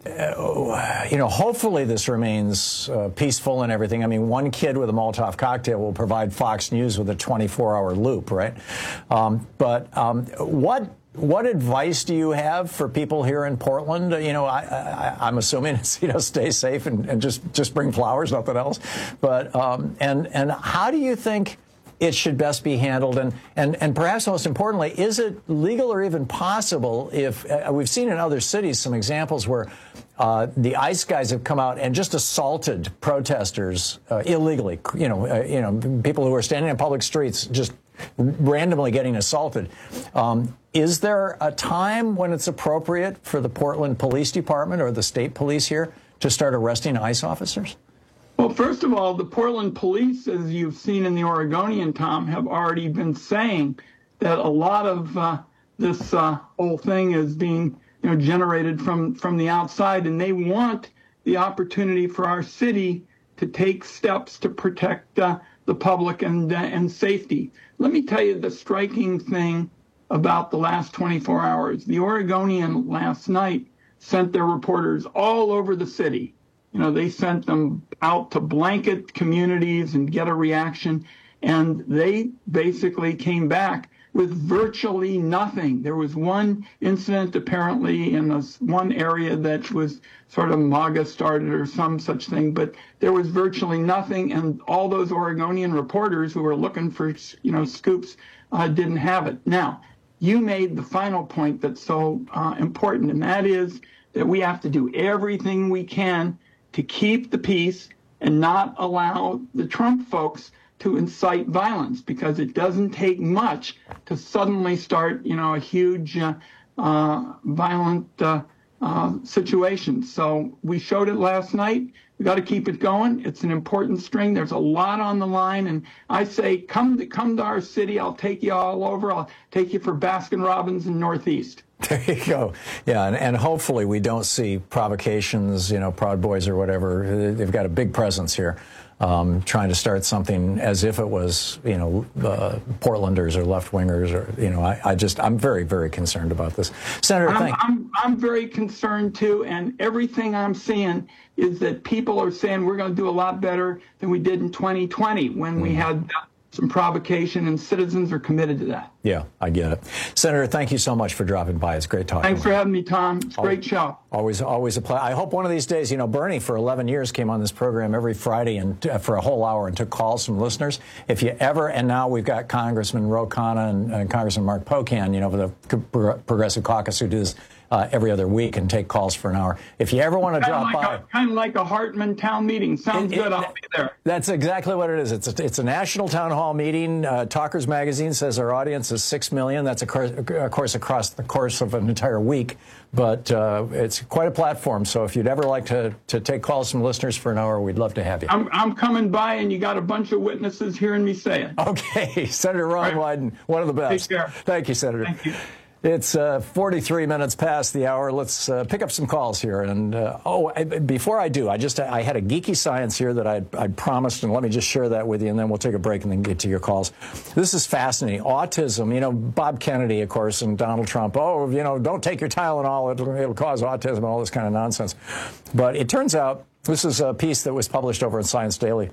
uh, you know, hopefully this remains uh, peaceful and everything. I mean, one kid with a Molotov cocktail will provide Fox News with a twenty-four hour loop, right? Um, but um, what? What advice do you have for people here in Portland? You know, I, I, I'm assuming it's, you know, stay safe and, and just, just bring flowers, nothing else. But um, and and how do you think it should best be handled? And and and perhaps most importantly, is it legal or even possible if uh, we've seen in other cities some examples where uh, the ICE guys have come out and just assaulted protesters uh, illegally? You know, uh, you know, people who are standing in public streets just randomly getting assaulted. Um, is there a time when it's appropriate for the Portland Police Department or the state police here to start arresting ICE officers? Well, first of all, the Portland police, as you've seen in the Oregonian, Tom, have already been saying that a lot of uh, this uh, whole thing is being, you know, generated from, from the outside, and they want the opportunity for our city to take steps to protect uh, the public and uh, and safety. Let me tell you the striking thing about the last twenty-four hours. The Oregonian last night sent their reporters all over the city. You know, they sent them out to blanket communities and get a reaction. And they basically came back with virtually nothing. There was one incident apparently in this one area that was sort of MAGA started or some such thing, but there was virtually nothing. And all those Oregonian reporters who were looking for, you know, scoops uh, didn't have it. Now, you made the final point that's so uh, important, and that is that we have to do everything we can to keep the peace and not allow the Trump folks to incite violence, because it doesn't take much to suddenly start, you know, a huge uh, uh, violent uh, uh, situation. So we showed it last night. We got to keep it going. It's an important string. There's a lot on the line, and I say, come to come to our city. I'll take you all over. I'll take you for Baskin Robbins in Northeast. There you go. Yeah, and, and hopefully we don't see provocations, you know, Proud Boys or whatever. They've got a big presence here, um, trying to start something as if it was, you know, uh, Portlanders or left-wingers or, you know, I, I just, I'm very, very concerned about this. Senator, I'm, thank I'm, I'm very concerned, too, and everything I'm seeing is that people are saying we're going to do a lot better than we did in twenty twenty when mm. we had some provocation, and citizens are committed to that. Yeah, I get it. Senator, thank you so much for dropping by. It's great talking. Thanks for having me, Tom. It's a great show. Always, always a pleasure. I hope one of these days, you know, Bernie for eleven years came on this program every Friday and uh, for a whole hour and took calls from listeners. If you ever, and now we've got Congressman Ro Khanna and, and Congressman Mark Pocan, you know, for the Progressive Caucus, who does Uh, every other week and take calls for an hour. If you ever want to drop like by, a, kind of like a Hartman town meeting. Sounds it, good. It, I'll be there. That's exactly what it is. It's a, it's a national town hall meeting. Uh, Talkers Magazine says our audience is six million. That's a course, of course across the course of an entire week, but uh, it's quite a platform. So if you'd ever like to to take calls from listeners for an hour, we'd love to have you. I'm I'm coming by, and you got a bunch of witnesses hearing me say it. Okay, Senator Ron right. Wyden, one of the best. Take care. Thank you, Senator. Thank you. It's uh, forty-three minutes past the hour. Let's uh, pick up some calls here. And uh, oh, I, before I do, I just I had a geeky science here that I'd, I'd promised, and let me just share that with you, and then we'll take a break and then get to your calls. This is fascinating. Autism. You know, Bob Kennedy, of course, and Donald Trump. Oh, you know, don't take your Tylenol; it'll, it'll cause autism and all this kind of nonsense. But it turns out this is a piece that was published over in Science Daily.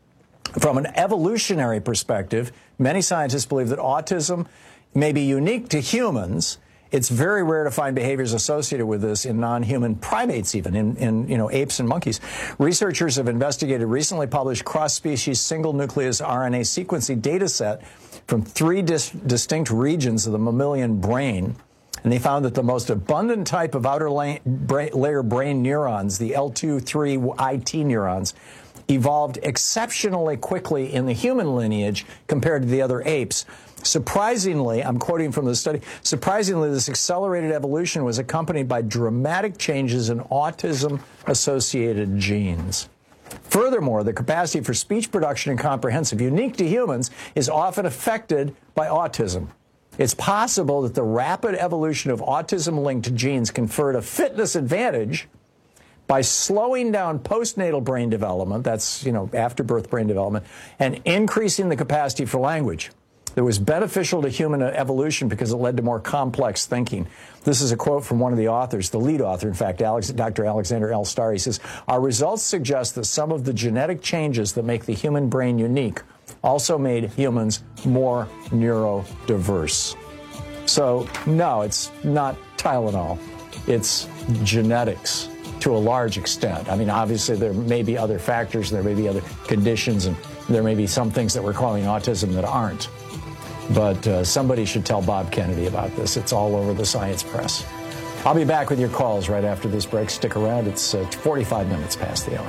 From an evolutionary perspective, many scientists believe that autism may be unique to humans It's very rare to find behaviors associated with this in non-human primates, even in, in you know apes and monkeys. Researchers have investigated recently published cross-species single-nucleus R N A sequencing data set from three dis- distinct regions of the mammalian brain. And they found that the most abundant type of outer la- bra- layer brain neurons, the L two three I T neurons, evolved exceptionally quickly in the human lineage compared to the other apes. Surprisingly, I'm quoting from the study, surprisingly, this accelerated evolution was accompanied by dramatic changes in autism-associated genes. Furthermore, the capacity for speech production and comprehension, unique to humans, is often affected by autism. It's possible that the rapid evolution of autism-linked genes conferred a fitness advantage by slowing down postnatal brain development, that's, you know, after-birth brain development, and increasing the capacity for language. That was beneficial to human evolution because it led to more complex thinking. This is a quote from one of the authors, the lead author, in fact, Alex, Doctor Alexander L. Starr. He says, our results suggest that some of the genetic changes that make the human brain unique also made humans more neurodiverse. So, no, it's not Tylenol. It's genetics to a large extent. I mean, obviously, there may be other factors, there may be other conditions, and there may be some things that we're calling autism that aren't. But uh, somebody should tell Bob Kennedy about this. It's all over the science press. I'll be back with your calls right after this break. Stick around. It's uh, forty-five minutes past the hour.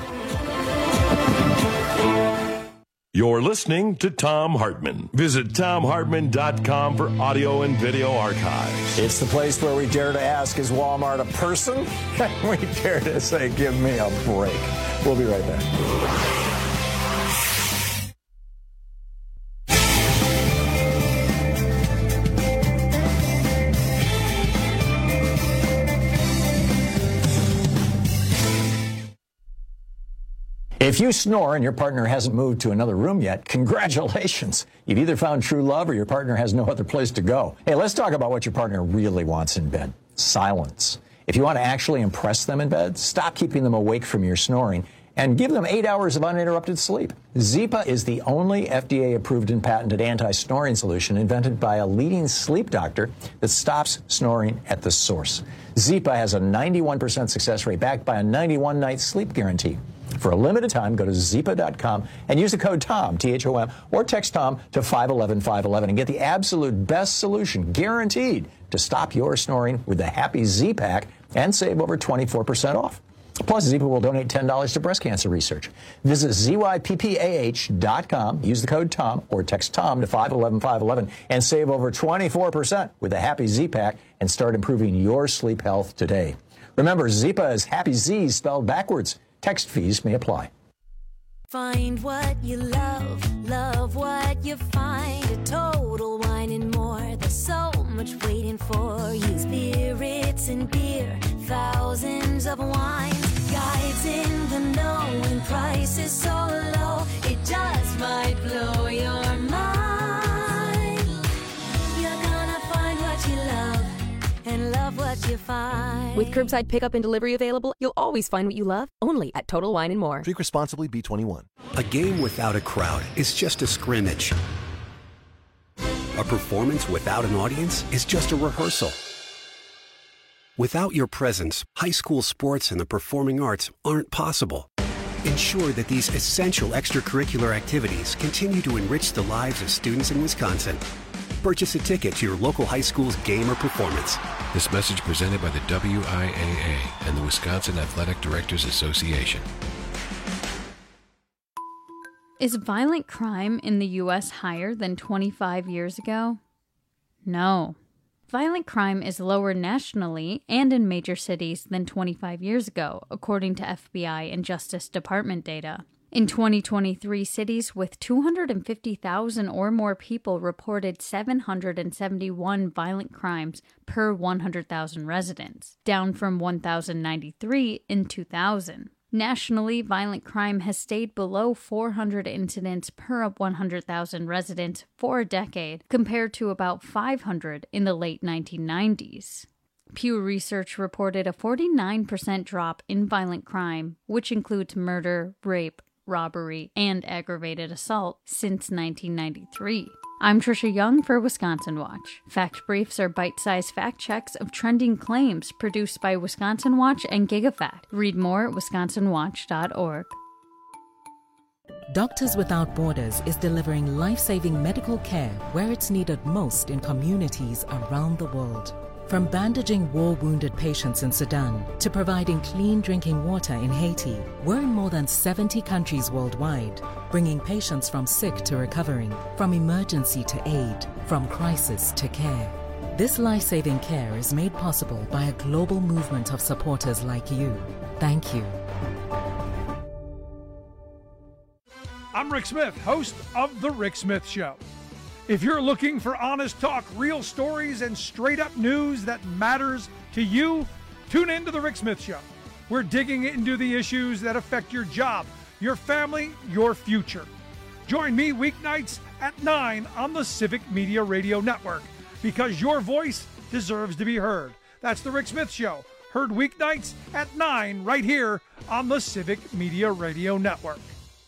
You're listening to Thom Hartmann. Visit Thom Hartmann dot com for audio and video archives. It's the place where we dare to ask, is Walmart a person? We dare to say, give me a break. We'll be right back. If you snore and your partner hasn't moved to another room yet, congratulations. You've either found true love or your partner has no other place to go. Hey, let's talk about what your partner really wants in bed. Silence. If you want to actually impress them in bed, stop keeping them awake from your snoring and give them eight hours of uninterrupted sleep. Zypa is the only F D A-approved and patented anti-snoring solution invented by a leading sleep doctor that stops snoring at the source. Zypa has a ninety-one percent success rate backed by a ninety-one night sleep guarantee. For a limited time, go to Zypa dot com and use the code TOM, T H O M, or text TOM to five one one, five one one and get the absolute best solution, guaranteed, to stop your snoring with the Happy Z-Pack and save over twenty-four percent off. Plus, Zypa will donate ten dollars to breast cancer research. Visit Z Y P P A H dot com, use the code TOM, or text TOM to five one one, five one one and save over twenty-four percent with the Happy Z-Pack and start improving your sleep health today. Remember, Zypa is Happy Z spelled backwards. Text fees may apply. Find what you love, love what you find. A Total Wine and More. There's so much waiting for you. Spirits and beer, thousands of wines. Guides in the know and prices so low. It just might blow your mind. You're gonna find what you love and love what you find. With curbside pickup and delivery available, you'll always find what you love, only at Total Wine and More. Drink responsibly, B twenty-one. A game without a crowd is just a scrimmage. A performance without an audience is just a rehearsal. Without your presence, high school sports and the performing arts aren't possible. Ensure that these essential extracurricular activities continue to enrich the lives of students in Wisconsin. Purchase a ticket to your local high school's game or performance. This message presented by the W I A A and the Wisconsin Athletic Directors Association. Is violent crime in the U S higher than twenty-five years ago? No. Violent crime is lower nationally and in major cities than twenty-five years ago, according to F B I and Justice Department data. In twenty twenty-three, cities with two hundred fifty thousand or more people reported seven hundred seventy-one violent crimes per one hundred thousand residents, down from one thousand ninety-three in two thousand. Nationally, violent crime has stayed below four hundred incidents per one hundred thousand residents for a decade, compared to about five hundred in the late nineteen nineties. Pew Research reported a forty-nine percent drop in violent crime, which includes murder, rape, robbery, and aggravated assault, since nineteen ninety-three. I'm Trisha Young for Wisconsin Watch. Fact Briefs are bite-sized fact checks of trending claims produced by Wisconsin Watch and GigaFact. Read more at wisconsin watch dot org. Doctors Without Borders is delivering life-saving medical care where it's needed most in communities around the world. From bandaging war-wounded patients in Sudan to providing clean drinking water in Haiti, we're in more than seventy countries worldwide, bringing patients from sick to recovering, from emergency to aid, from crisis to care. This life-saving care is made possible by a global movement of supporters like you. Thank you. I'm Rick Smith, host of The Rick Smith Show. If you're looking for honest talk, real stories, and straight-up news that matters to you, tune in to The Rick Smith Show. We're digging into the issues that affect your job, your family, your future. Join me weeknights at nine on the Civic Media Radio Network, because your voice deserves to be heard. That's The Rick Smith Show, heard weeknights at nine right here on the Civic Media Radio Network.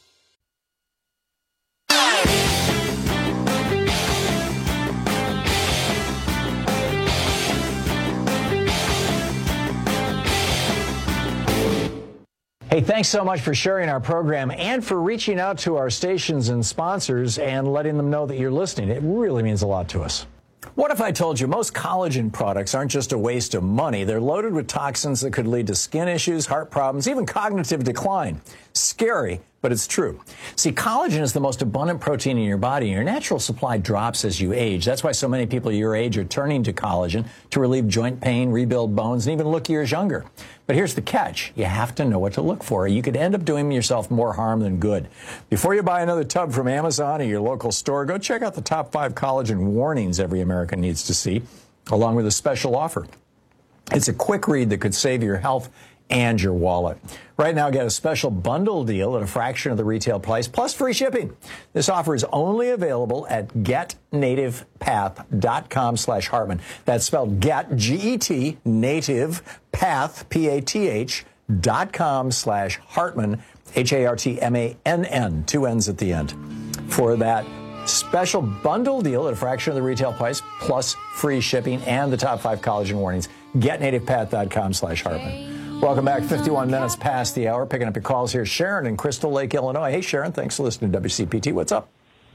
Hey, thanks so much for sharing our program and for reaching out to our stations and sponsors and letting them know that you're listening. It really means a lot to us. What if I told you most collagen products aren't just a waste of money? They're loaded with toxins that could lead to skin issues, heart problems, even cognitive decline. Scary, but it's true. See, collagen is the most abundant protein in your body, and your natural supply drops as you age. That's why so many people your age are turning to collagen to relieve joint pain, rebuild bones, and even look years younger. But here's the catch. You have to know what to look for. You could end up doing yourself more harm than good. Before you buy another tub from Amazon or your local store, go check out the top five collagen warnings every American needs to see, along with a special offer. It's a quick read that could save your health and your wallet. Right now, get a special bundle deal at a fraction of the retail price, plus free shipping. This offer is only available at get native path dot com slash Hartman. That's spelled get, G E T, native, path, P A T H, dot com slash Hartman, H A R T M A N N, two N's at the end. For that special bundle deal at a fraction of the retail price, plus free shipping and the top five collagen warnings, get native path dot com slash Hartman. Welcome back. fifty-one minutes past the hour. Picking up your calls here. Sharon in Crystal Lake, Illinois. Hey, Sharon. Thanks for listening to W C P T. What's up?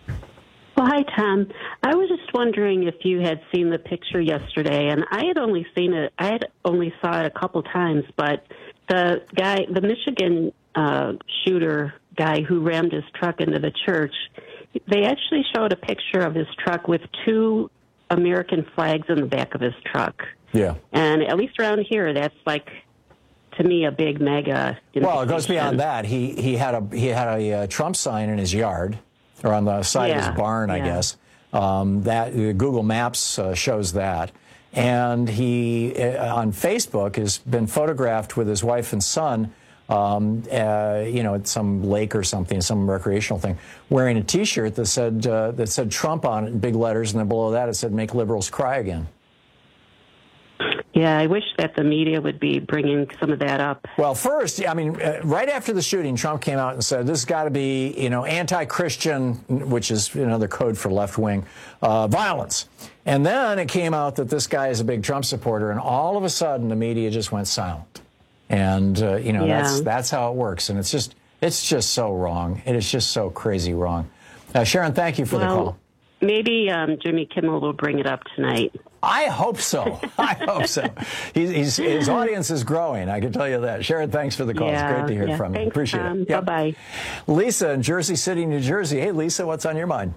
Well, hi, Tom. I was just wondering if you had seen the picture yesterday, and I had only seen it, I had only saw it a couple times, but the guy, the Michigan uh, shooter guy who rammed his truck into the church, they actually showed a picture of his truck with two American flags in the back of his truck. Yeah. And at least around here, that's like, to me, a big mega. Well, it goes beyond that. He he had a he had a uh, Trump sign in his yard, or on the side yeah, of his barn, I yeah. guess. Um, that uh, Google Maps uh, shows that, and he uh, on Facebook has been photographed with his wife and son. Um, uh, you know, at some lake or something, some recreational thing, wearing a T-shirt that said uh, that said Trump on it in big letters, and then below that it said "Make liberals cry again." Yeah, I wish that the media would be bringing some of that up. Well, first, I mean, uh, right after the shooting, Trump came out and said this has got to be, you know, anti-Christian, which is another code for left-wing uh, violence. And then it came out that this guy is a big Trump supporter, and all of a sudden the media just went silent. And, uh, you know, Yeah. that's that's how it works. And it's just it's just so wrong. It is just so crazy wrong. Uh, Sharon, thank you for well, the call. Maybe um, Jimmy Kimmel will bring it up tonight. I hope so. I hope so. He's, he's, his audience is growing, I can tell you that. Sharon, thanks for the call. Yeah, It's great to hear yeah. from you. Thanks, Appreciate Tom. it. Yep. Bye-bye. Lisa in Jersey City, New Jersey. Hey, Lisa, what's on your mind?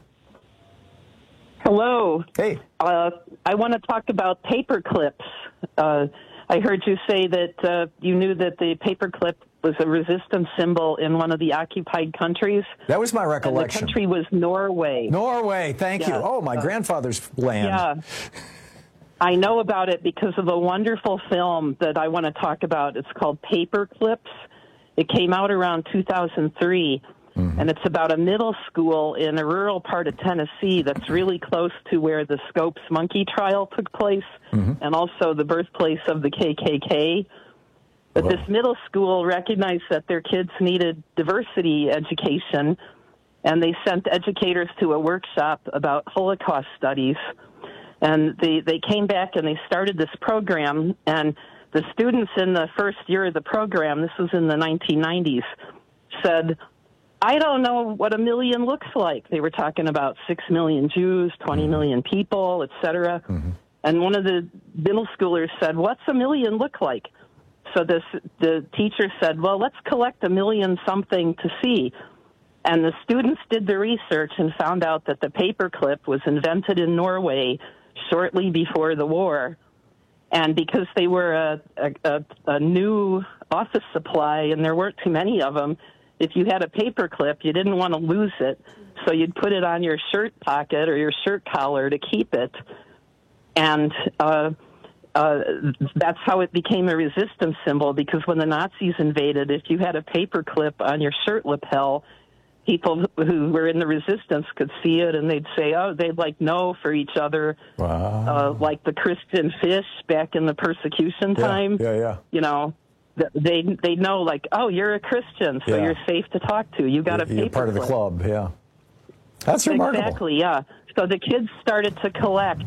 Hello. Hey. Uh, I want to talk about paper clips. Uh, I heard you say that uh, you knew that the paperclip was a resistance symbol in one of the occupied countries. That was my recollection. And the country was Norway. Norway, thank Yeah. you. Oh, my Uh, grandfather's land. Yeah. I know about it because of a wonderful film that I want to talk about. It's called Paper Clips. It came out around two thousand three, mm-hmm. and it's about a middle school in a rural part of Tennessee that's really close to where the Scopes monkey trial took place, mm-hmm. and also the birthplace of the K K K. But Whoa. This middle school recognized that their kids needed diversity education, and they sent educators to a workshop about Holocaust studies. And they, they came back and they started this program, and the students in the first year of the program, this was in the nineteen nineties, said, I don't know what a million looks like. They were talking about six million Jews, twenty million people, et cetera. Mm-hmm. And one of the middle schoolers said, what's a million look like? So this, the teacher said, well, let's collect a million something to see. And the students did the research and found out that the paperclip was invented in Norway shortly before the war. And because they were a, a, a new office supply and there weren't too many of them, if you had a paperclip, you didn't want to lose it. So you'd put it on your shirt pocket or your shirt collar to keep it. And uh, uh, that's how it became a resistance symbol, because when the Nazis invaded, if you had a paperclip on your shirt lapel, people who were in the resistance could see it, and they'd say, oh, they'd like know for each other, wow. uh, like the Christian fish back in the persecution yeah, time. Yeah, yeah. You know, they they know, like, oh, you're a Christian, so yeah. you're safe to talk to. You got you're, a paper You're part of the clip. club, yeah. That's remarkable. Exactly, yeah. So the kids started to collect,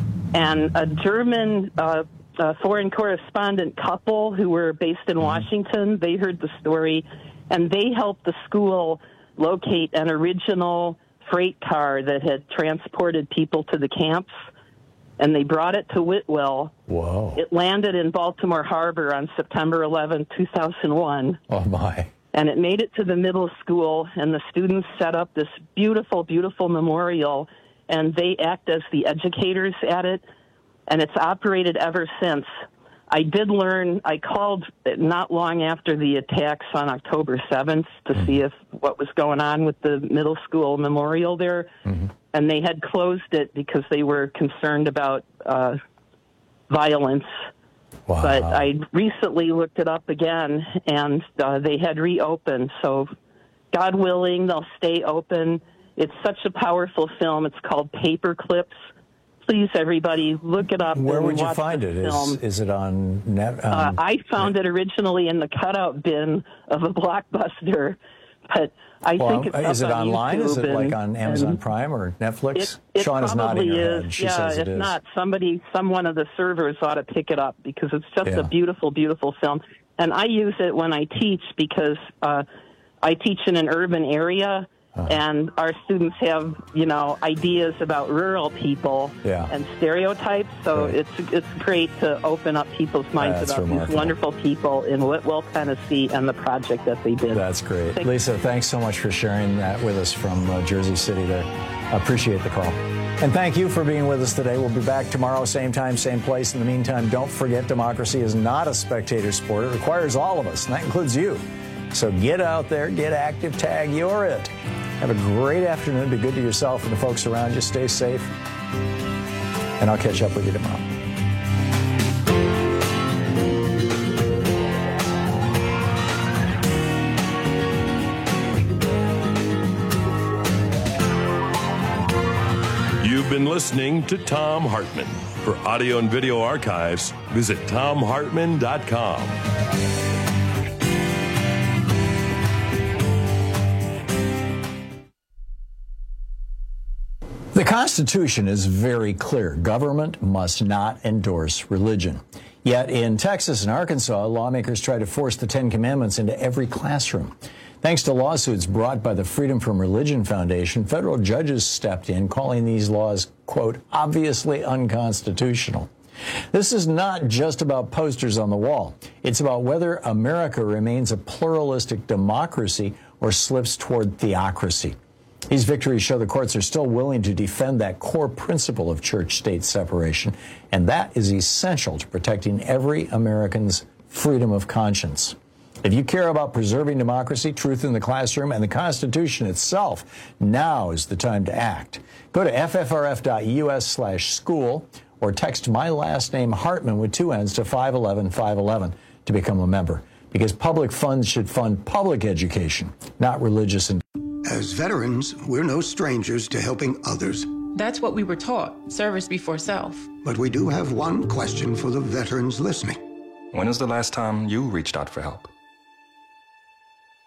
and a German uh, uh, foreign correspondent couple who were based in Washington, they heard the story, and they helped the school locate an original freight car that had transported people to the camps, and they brought it to Whitwell. Whoa. It landed in Baltimore Harbor on September eleventh, two thousand one. Oh, my. And it made it to the middle school, and the students set up this beautiful, beautiful memorial, and they act as the educators at it, and it's operated ever since. I did learn, I called not long after the attacks on October seventh to mm-hmm. see if what was going on with the middle school memorial there, mm-hmm. and they had closed it because they were concerned about uh, violence. Wow. But I recently looked it up again, and uh, they had reopened. So, God willing, they'll stay open. It's such a powerful film. It's called Paperclips. Please, everybody, look it up. Where and would you watch find it? Film. Is, is it on net? Um, uh, I found it originally in the cutout bin of a Blockbuster, but I well, think it's up is it on online? YouTube Is it and, like on Amazon Prime or Netflix? It, it Sean is probably nodding her is. head. She yeah, says it if is. not, somebody, some one of the servers ought to pick it up, because it's just Yeah. a beautiful, beautiful film. And I use it when I teach, because uh, I teach in an urban area. Uh-huh. And our students have, you know, ideas about rural people yeah. and stereotypes. So right. it's it's great to open up people's minds That's about remarkable. these wonderful people in Whitwell, Tennessee, and the project that they did. That's great. Thank Lisa, thanks so much for sharing that with us from uh, Jersey City there. I appreciate the call. And thank you for being with us today. We'll be back tomorrow, same time, same place. In the meantime, don't forget, democracy is not a spectator sport. It requires all of us, and that includes you. So get out there, get active, tag, you're it. Have a great afternoon. Be good to yourself and the folks around you. Stay safe. And I'll catch up with you tomorrow. You've been listening to Thom Hartmann. For audio and video archives, visit thom hartmann dot com. The Constitution is very clear. Government must not endorse religion. Yet in Texas and Arkansas, lawmakers try to force the Ten Commandments into every classroom. Thanks to lawsuits brought by the Freedom from Religion Foundation, federal judges stepped in, calling these laws, quote, obviously unconstitutional. This is not just about posters on the wall. It's about whether America remains a pluralistic democracy or slips toward theocracy. These victories show the courts are still willing to defend that core principle of church-state separation, and that is essential to protecting every American's freedom of conscience. If you care about preserving democracy, truth in the classroom, and the Constitution itself, now is the time to act. Go to f f r f dot u s slash school or text my last name Hartmann with two N's to five one one five one one to become a member. Because public funds should fund public education, not religious and As veterans, we're no strangers to helping others. That's what we were taught, service before self. But we do have one question for the veterans listening. When was the last time you reached out for help?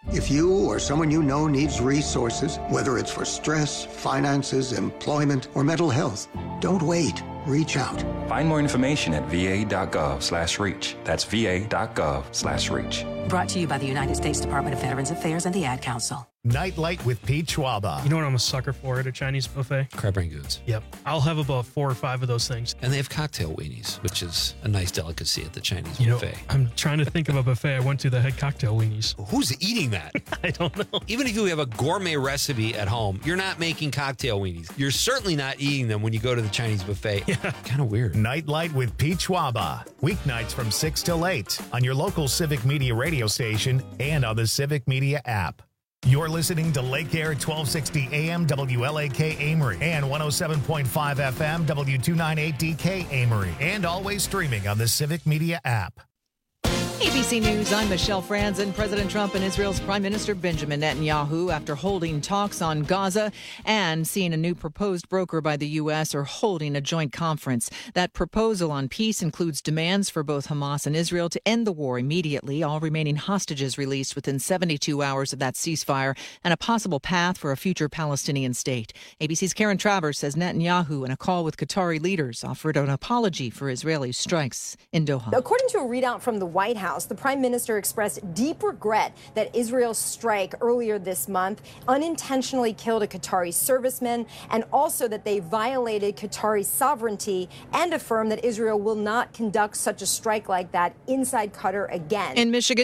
If you or someone you know needs resources, whether it's for stress, finances, employment, or mental health, don't wait. Reach out. Find more information at va.gov slash reach. That's va.gov slash reach. Brought to you by the United States Department of Veterans Affairs and the Ad Council. Nightlight with Pete Schwaba. You know what I'm a sucker for at a Chinese buffet? Crab rangoons. Yep. I'll have about four or five of those things. And they have cocktail weenies, which is a nice delicacy at the Chinese you buffet. Know, I'm trying to think of a buffet I went to that had cocktail weenies. Who's eating that? I don't know. Even if you have a gourmet recipe at home, you're not making cocktail weenies. You're certainly not eating them when you go to the Chinese buffet. Yeah. Kind of weird. Nightlight with Pete Schwaba. Weeknights from six till eight on your local Civic Media radio station and on the Civic Media app. You're listening to Lake Air twelve sixty A M W L A K Amory and one oh seven point five F M W two ninety-eight D K Amory, and always streaming on the Civic Media app. A B C News, I'm Michelle Franzen. President Trump and Israel's Prime Minister Benjamin Netanyahu, after holding talks on Gaza and seeing a new proposed broker by the U S, are holding a joint conference. That proposal on peace includes demands for both Hamas and Israel to end the war immediately, all remaining hostages released within seventy-two hours of that ceasefire, and a possible path for a future Palestinian state. A B C's Karen Travers says Netanyahu, in a call with Qatari leaders, offered an apology for Israeli strikes in Doha. According to a readout from the White House, the prime minister expressed deep regret that Israel's strike earlier this month unintentionally killed a Qatari serviceman, and also that they violated Qatari sovereignty, and affirmed that Israel will not conduct such a strike like that inside Qatar again. In Michigan,